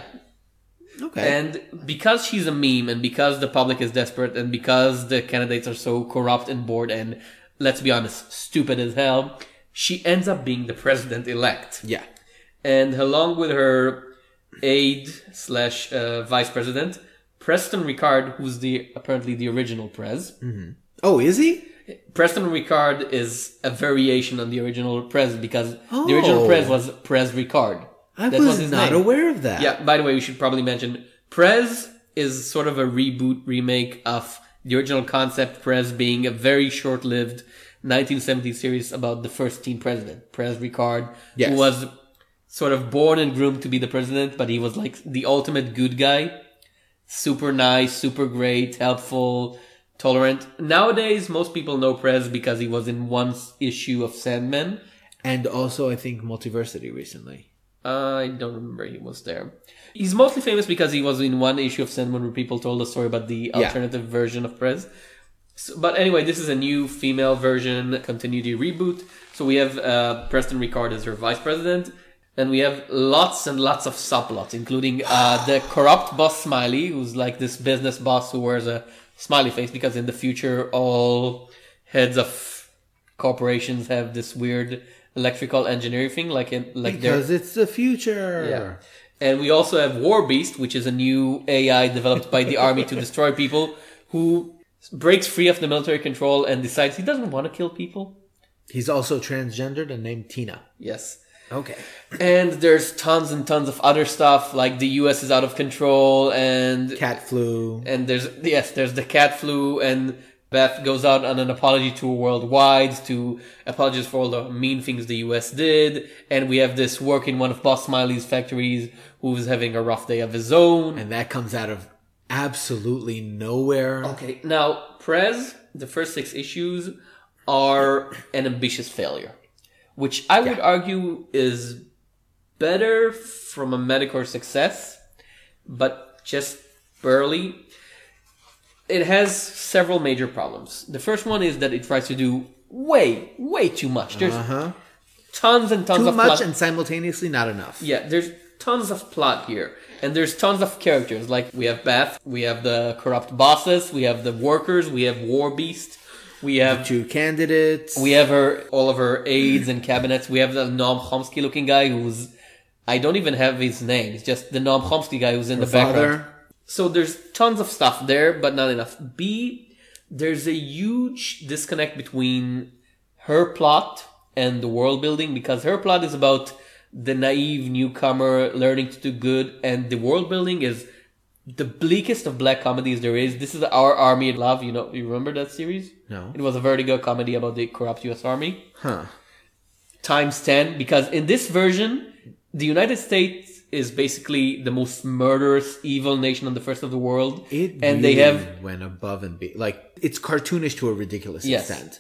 Okay. And because she's a meme, and because the public is desperate, and because the candidates are so corrupt and bored and, let's be honest, stupid as hell, she ends up being the president-elect. Yeah. And along with her aide / vice president, Preston Ricard, who's apparently the original Prez. Mm-hmm. Oh, is he? Preston Ricard is a variation on the original Prez, because the original Prez was Prez Ricard. I was not aware of that. Yeah, by the way, we should probably mention, Prez is sort of a remake of the original concept, Prez being a very short-lived 1970s series about the first teen president, Prez Ricard, who was sort of born and groomed to be the president, but he was like the ultimate good guy. Super nice, super great, helpful, tolerant. Nowadays, most people know Prez because he was in one issue of Sandman. And also, I think, Multiversity recently. I don't remember he was there. He's mostly famous because he was in one issue of Sandman where people told the story about the alternative version of Prez. So, but anyway, this is a new female version, continuity reboot. So we have Preston Ricard as her vice president. And we have lots and lots of subplots, including the corrupt boss Smiley, who's like this business boss who wears a smiley face because in the future all heads of corporations have this weird electrical engineering thing, because it's the future. Yeah. And we also have War Beast, which is a new AI developed by the army to destroy people, who breaks free of the military control and decides he doesn't want to kill people. He's also transgendered and named Tina. Yes. Okay. And there's tons and tons of other stuff, like the US is out of control and... Cat flu. And there's the cat flu, and Beth goes out on an apology tour worldwide to apologize for all the mean things the US did. And we have this work in one of Boss Smiley's factories who's having a rough day of his own. And that comes out of absolutely nowhere. Okay, now, Prez the first 6 issues are an ambitious failure, which I would argue is better from a metacore success, but just barely. It has several major problems. The first one is that it tries to do way too much. There's tons and tons of Too much plot. and simultaneously not enough. Yeah, there's tons of plot here. And there's tons of characters. Like, we have Beth, we have the corrupt bosses, we have the workers, we have War Beast, we have 2 candidates. we have all of her aides and cabinets. We have the Noam Chomsky looking guy who's, I don't even have his name. It's just the Noam Chomsky guy who's in the background. father. So there's tons of stuff there, but not enough. B, there's a huge disconnect between her plot and the world building, because her plot is about the naive newcomer learning to do good, and the world building is the bleakest of black comedies there is. This is Our Army of Love. You remember that series? No. It was a Vertigo comedy about the corrupt U.S. Army. Huh. Times 10, because in this version, the United States is basically the most murderous, evil nation on the face of the world. It and really they have went above and beyond. Like, it's cartoonish to a ridiculous Yes. extent.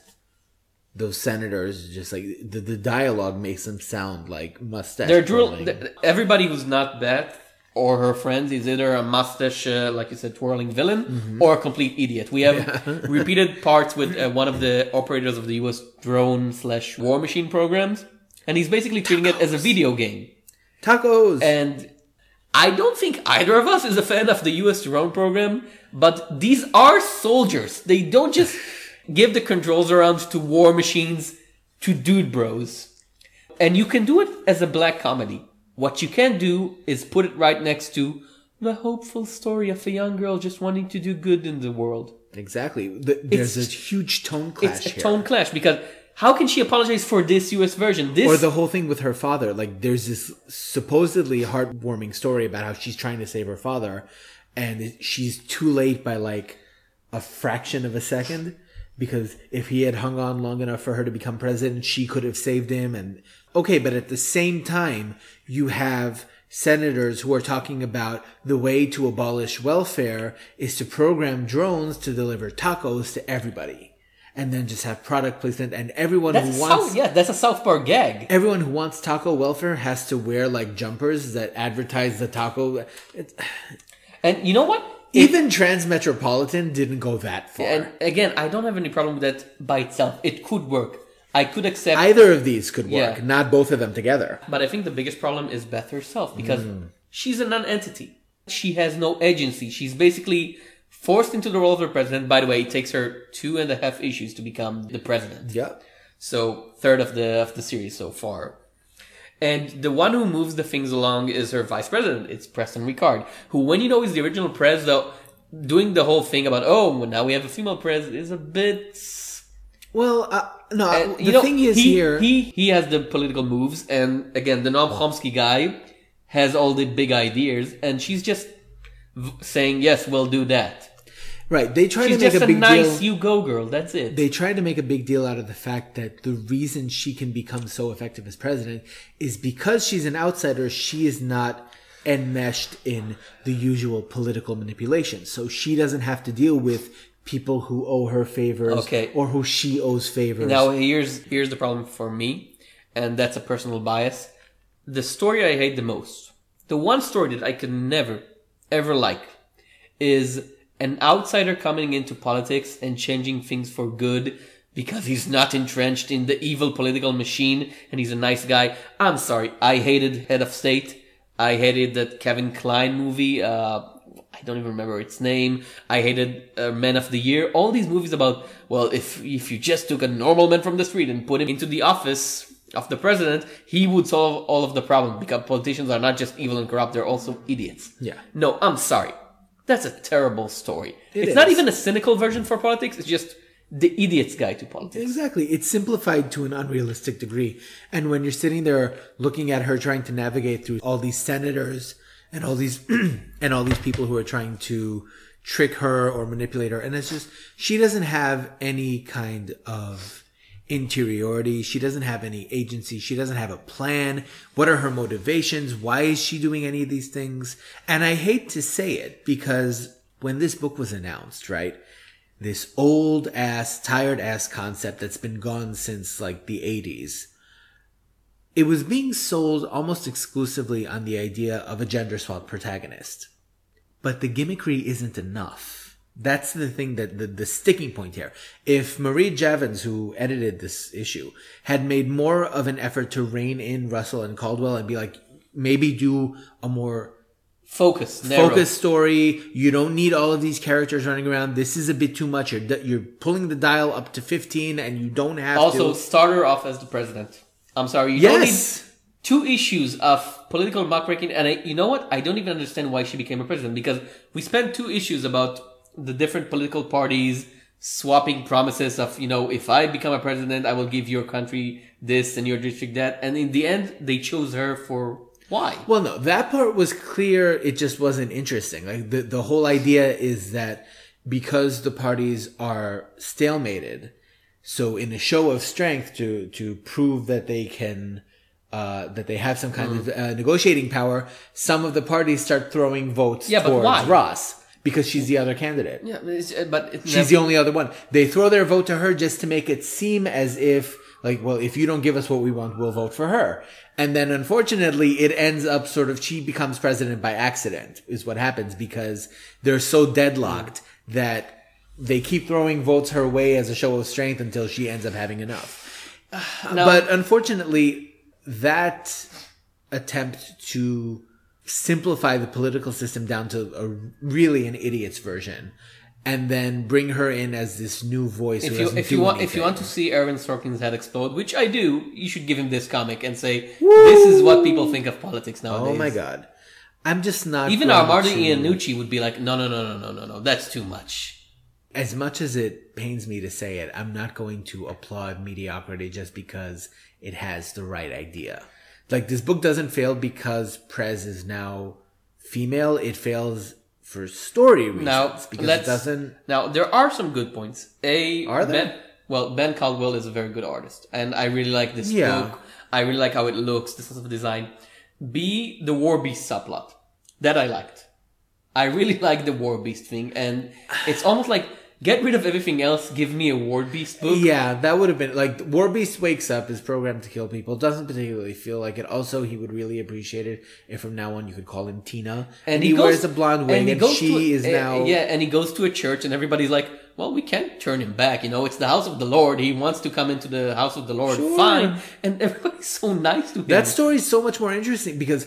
Those senators, just like, the dialogue makes them sound like mustache they're twirling. everybody who's not Beth or her friends is either a mustache, like you said, twirling villain or a complete idiot. We have repeated parts with one of the operators of the U.S. drone/war machine programs, and he's basically treating it as a video game. Tacos! And I don't think either of us is a fan of the U.S. drone program, but these are soldiers. They don't just give the controls around to war machines to dude bros. And you can do it as a black comedy. What you can do is put it right next to the hopeful story of a young girl just wanting to do good in the world. Exactly. There's a huge tone clash It's a here. tone clash, because how can she apologize for this U.S. version? Or the whole thing with her father. Like, there's this supposedly heartwarming story about how she's trying to save her father, and she's too late by, like, a fraction of a second. Because if he had hung on long enough for her to become president, she could have saved him. And okay, but at the same time, you have senators who are talking about the way to abolish welfare is to program drones to deliver tacos to everybody. And then just have product placement, and everyone that's who wants... that's a South Park gag. Everyone who wants taco welfare has to wear, like, jumpers that advertise the taco. And you know what? Even Transmetropolitan didn't go that far. And again, I don't have any problem with that by itself. It could work. I could accept Either of these could work, Yeah. not both of them together. But I think the biggest problem is Beth herself, because she's a non-entity. She has no agency. She's basically forced into the role of the president. By the way, it takes her 2.5 issues to become the president. Yeah. So, third of the series so far. And the one who moves the things along is her vice president. It's Preston Ricard, who, when you know is the original pres, though, doing the whole thing about, oh, well, now we have a female pres is a bit... Well, no, And, the thing is here... He has the political moves, and again, the Noam Chomsky guy has all the big ideas, and she's just saying, yes, we'll do that. Right, they try She's to make just a big nice deal... you go girl, that's it. They try to make a big deal out of the fact that the reason she can become so effective as president is because she's an outsider, she is not enmeshed in the usual political manipulation. So she doesn't have to deal with people who owe her favors or who she owes favors. Now, here's the problem for me, and that's a personal bias. The story I hate the most, the one story that I could never, ever like, is an outsider coming into politics and changing things for good because he's not entrenched in the evil political machine and he's a nice guy. I'm sorry, I hated Head of State. I hated that Kevin Kline movie. I don't even remember its name. I hated Man of the Year. All these movies about, well, if you just took a normal man from the street and put him into the office of the president, he would solve all of the problems, because politicians are not just evil and corrupt, they're also idiots. Yeah. No, I'm sorry. That's a terrible story. It's is. not even a cynical version for politics. It's just the idiot's guide to politics. Exactly. It's simplified to an unrealistic degree. And when you're sitting there looking at her trying to navigate through all these senators and all these and all these people who are trying to trick her or manipulate her, and it's just, she doesn't have any kind of interiority. She doesn't have any agency. She doesn't have a plan. What are her motivations? Why is she doing any of these things? And I hate to say it, because when this book was announced, right, this old ass, tired ass concept that's been gone since like the 80s. It was being sold almost exclusively on the idea of a gender swapped protagonist. But the gimmickry isn't enough. That's the thing that the sticking point here. If Marie Javins, who edited this issue, had made more of an effort to rein in Russell and Caldwell and be like, maybe do a more focused story. You don't need all of these characters running around. This is a bit too much. You're pulling the dial up to 15 and you don't have also start her off as the president. I'm sorry, you don't need 2 issues of political muckraking, and you know what? I don't even understand why she became a president, because we spent 2 issues about the different political parties swapping promises of, if I become a president, I will give your country this and your district that, and in the end, they chose her for why? Well, no, that part was clear. It just wasn't interesting. Like the whole idea is that because the parties are stalemated, so in a show of strength to prove that they can, that they have some kind of negotiating power, some of the parties start throwing votes towards Ross because she's the other candidate. Yeah, but she's the only other one. They throw their vote to her just to make it seem as if, like, well, if you don't give us what we want, we'll vote for her. And then unfortunately, it ends up sort of, she becomes president by accident is what happens, because they're so deadlocked that they keep throwing votes her way as a show of strength until she ends up having enough. But unfortunately, that attempt to simplify the political system down to really an idiot's version, and then bring her in as this new voice. If you want to see Aaron Sorkin's head explode, which I do, you should give him this comic and say, this is what people think of politics nowadays. Oh my god. I'm just not. Even our Marty Iannucci would be like, no, that's too much. As much as it pains me to say it, I'm not going to applaud mediocrity just because it has the right idea. Like, this book doesn't fail because Prez is now female. It fails for story reasons. Now, there are some good points. Are there? Ben Caldwell is a very good artist, and I really like this book. I really like how it looks, the sense of design. B, the War Beast subplot. That I liked. I really like the War Beast thing, and it's almost like, get rid of everything else, give me a War Beast book. Yeah, that would have been, like, War Beast wakes up, is programmed to kill people, doesn't particularly feel like it. Also, he would really appreciate it if from now on you could call him Tina. And he wears a blonde wig, and she is now... Yeah, and he goes to a church, and everybody's like, well, we can't turn him back, it's the house of the Lord. He wants to come into the house of the Lord. Sure. Fine. And everybody's so nice to him. That story is so much more interesting, because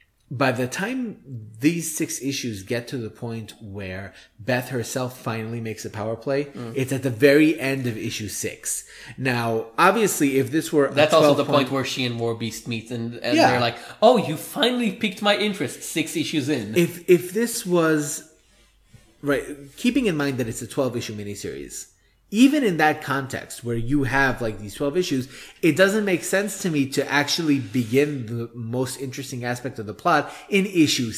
by the time these 6 issues get to the point where Beth herself finally makes a power play, it's at the very end of issue 6. Now, obviously, if this were... That's also the point where she and War Beast meet, and they're like, oh, you finally piqued my interest 6 issues in. If this was... Right, keeping in mind that it's a 12-issue miniseries, even in that context where you have like these 12 issues, it doesn't make sense to me to actually begin the most interesting aspect of the plot in issue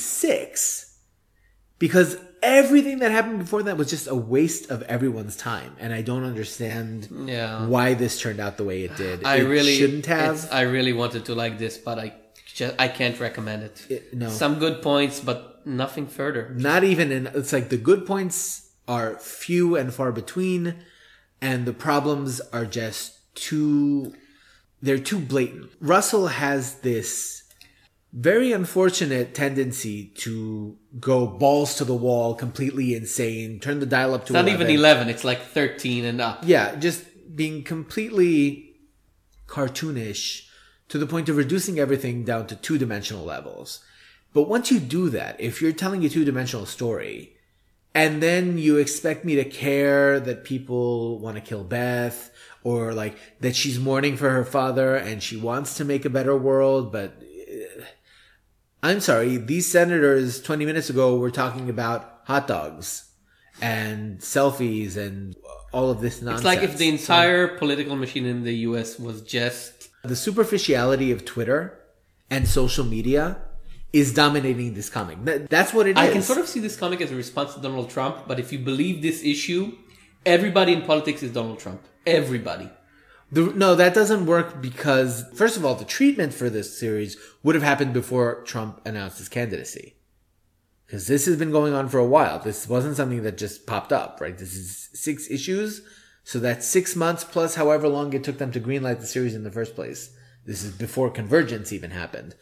6. Because everything that happened before that was just a waste of everyone's time. And I don't understand why this turned out the way it did. Shouldn't have. I really wanted to like this, but I can't recommend it. No. Some good points, but nothing further. Not even it's like the good points are few and far between. And the problems are just they're too blatant. Russell has this very unfortunate tendency to go balls to the wall, completely insane, turn the dial up to 11. Not even 11, it's like 13 and up. Yeah, just being completely cartoonish to the point of reducing everything down to 2-dimensional levels. But once you do that, if you're telling a 2-dimensional story, and then you expect me to care that people want to kill Beth, or like that she's mourning for her father and she wants to make a better world, but I'm sorry, these senators 20 minutes ago were talking about hot dogs and selfies and all of this nonsense. It's like if the entire political machine in the US was just... The superficiality of Twitter and social media is dominating this comic. That's what it is. I can sort of see this comic as a response to Donald Trump, but if you believe this issue, everybody in politics is Donald Trump. Everybody. No, that doesn't work because, first of all, the treatment for this series would have happened before Trump announced his candidacy. because this has been going on for a while. This wasn't something that just popped up, right? This is 6 issues. So that's 6 months plus however long it took them to greenlight the series in the first place. This is before Convergence even happened.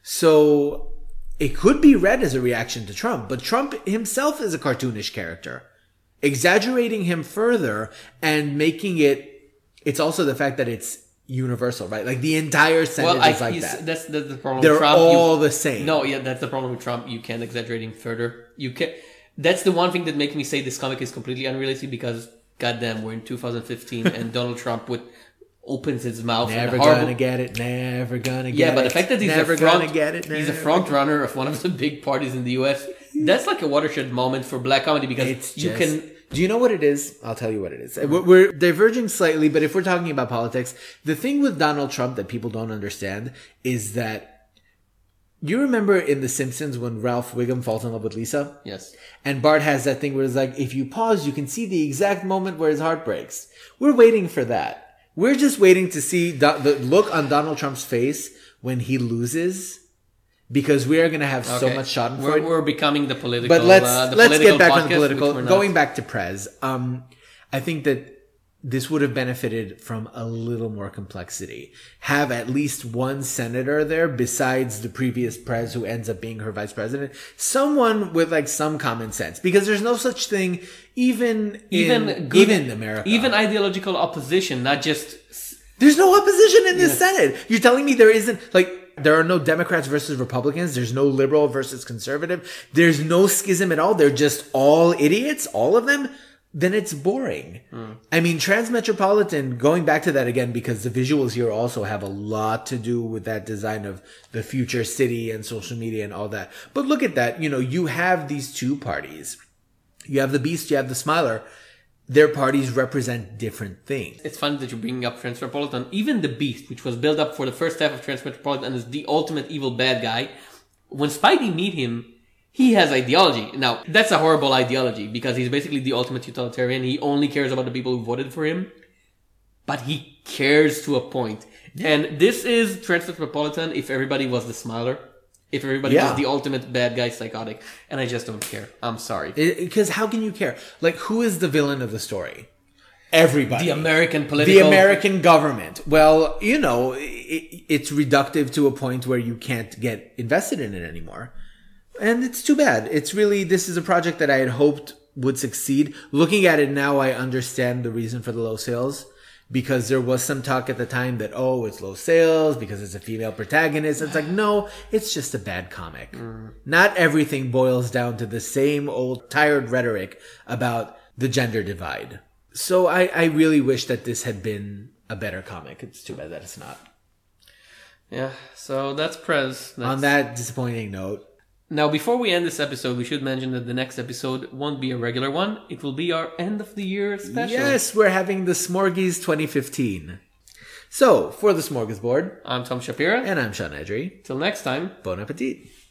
So it could be read as a reaction to Trump, but Trump himself is a cartoonish character. Exaggerating him further and making it's also the fact that it's universal, right? Like the entire Senate is like that. That's the problem They're with Trump. all the same. No, yeah, that's the problem with Trump. You can't exaggerate him further. You can. That's the one thing that makes me say this comic is completely unrealistic because, goddamn, we're in 2015 and Donald Trump opens his mouth. Never gonna get it. Never gonna get it. Yeah, but the fact that he's he's a front runner of one of the big parties in the U.S. That's like a watershed moment for black comedy because you can. Do you know what it is? I'll tell you what it is. We're diverging slightly, but if we're talking about politics, the thing with Donald Trump that people don't understand is that you remember in The Simpsons when Ralph Wiggum falls in love with Lisa? Yes. And Bart has that thing where it's like, if you pause, you can see the exact moment where his heart breaks. We're waiting for that. We're just waiting to see the look on Donald Trump's face when he loses. Because we are going to have so much schadenfreude. We're becoming the political. But let's get back on the political. Podcast, Going back to Prez, I think that this would have benefited from a little more complexity. Have at least one senator there besides the previous Prez who ends up being her vice president. Someone with like some common sense, because there's no such thing even America. Even ideological opposition, not just. There's no opposition in this Senate. You're telling me there isn't like. There are no Democrats versus Republicans. There's no liberal versus conservative. There's no schism at all. They're just all idiots, all of them. Then it's boring. I mean, Transmetropolitan, going back to that again, because the visuals here also have a lot to do with that design of the future city and social media and all that. But look at that. You know, you have these two parties. You have the Beast, you have the Smiler. Their parties represent different things. It's funny that you're bringing up Transmetropolitan. Even the Beast, which was built up for the first half of Transmetropolitan and is the ultimate evil bad guy, when Spidey meet him, he has ideology. Now, that's a horrible ideology because he's basically the ultimate utilitarian. He only cares about the people who voted for him, but he cares to a point. And this is Transmetropolitan if everybody was the Smiler. If everybody was the ultimate bad guy psychotic. And I just don't care. I'm sorry. Because how can you care? Like, who is the villain of the story? Everybody. The American government. Well, you know, it's reductive to a point where you can't get invested in it anymore. And it's too bad. It's really, this is a project that I had hoped would succeed. Looking at it now, I understand the reason for the low sales. Because there was some talk at the time that, it's low sales because it's a female protagonist. It's like, no, it's just a bad comic. Not everything boils down to the same old tired rhetoric about the gender divide. So I really wish that this had been a better comic. It's too bad that it's not. Yeah, so that's Prez. On that disappointing note. Now, before we end this episode, we should mention that the next episode won't be a regular one. It will be our end of the year special. Yes, we're having the Smorgies 2015. So, for the Smorgasbord, I'm Tom Shapira. And I'm Sean Edry. Till next time. Bon appetit.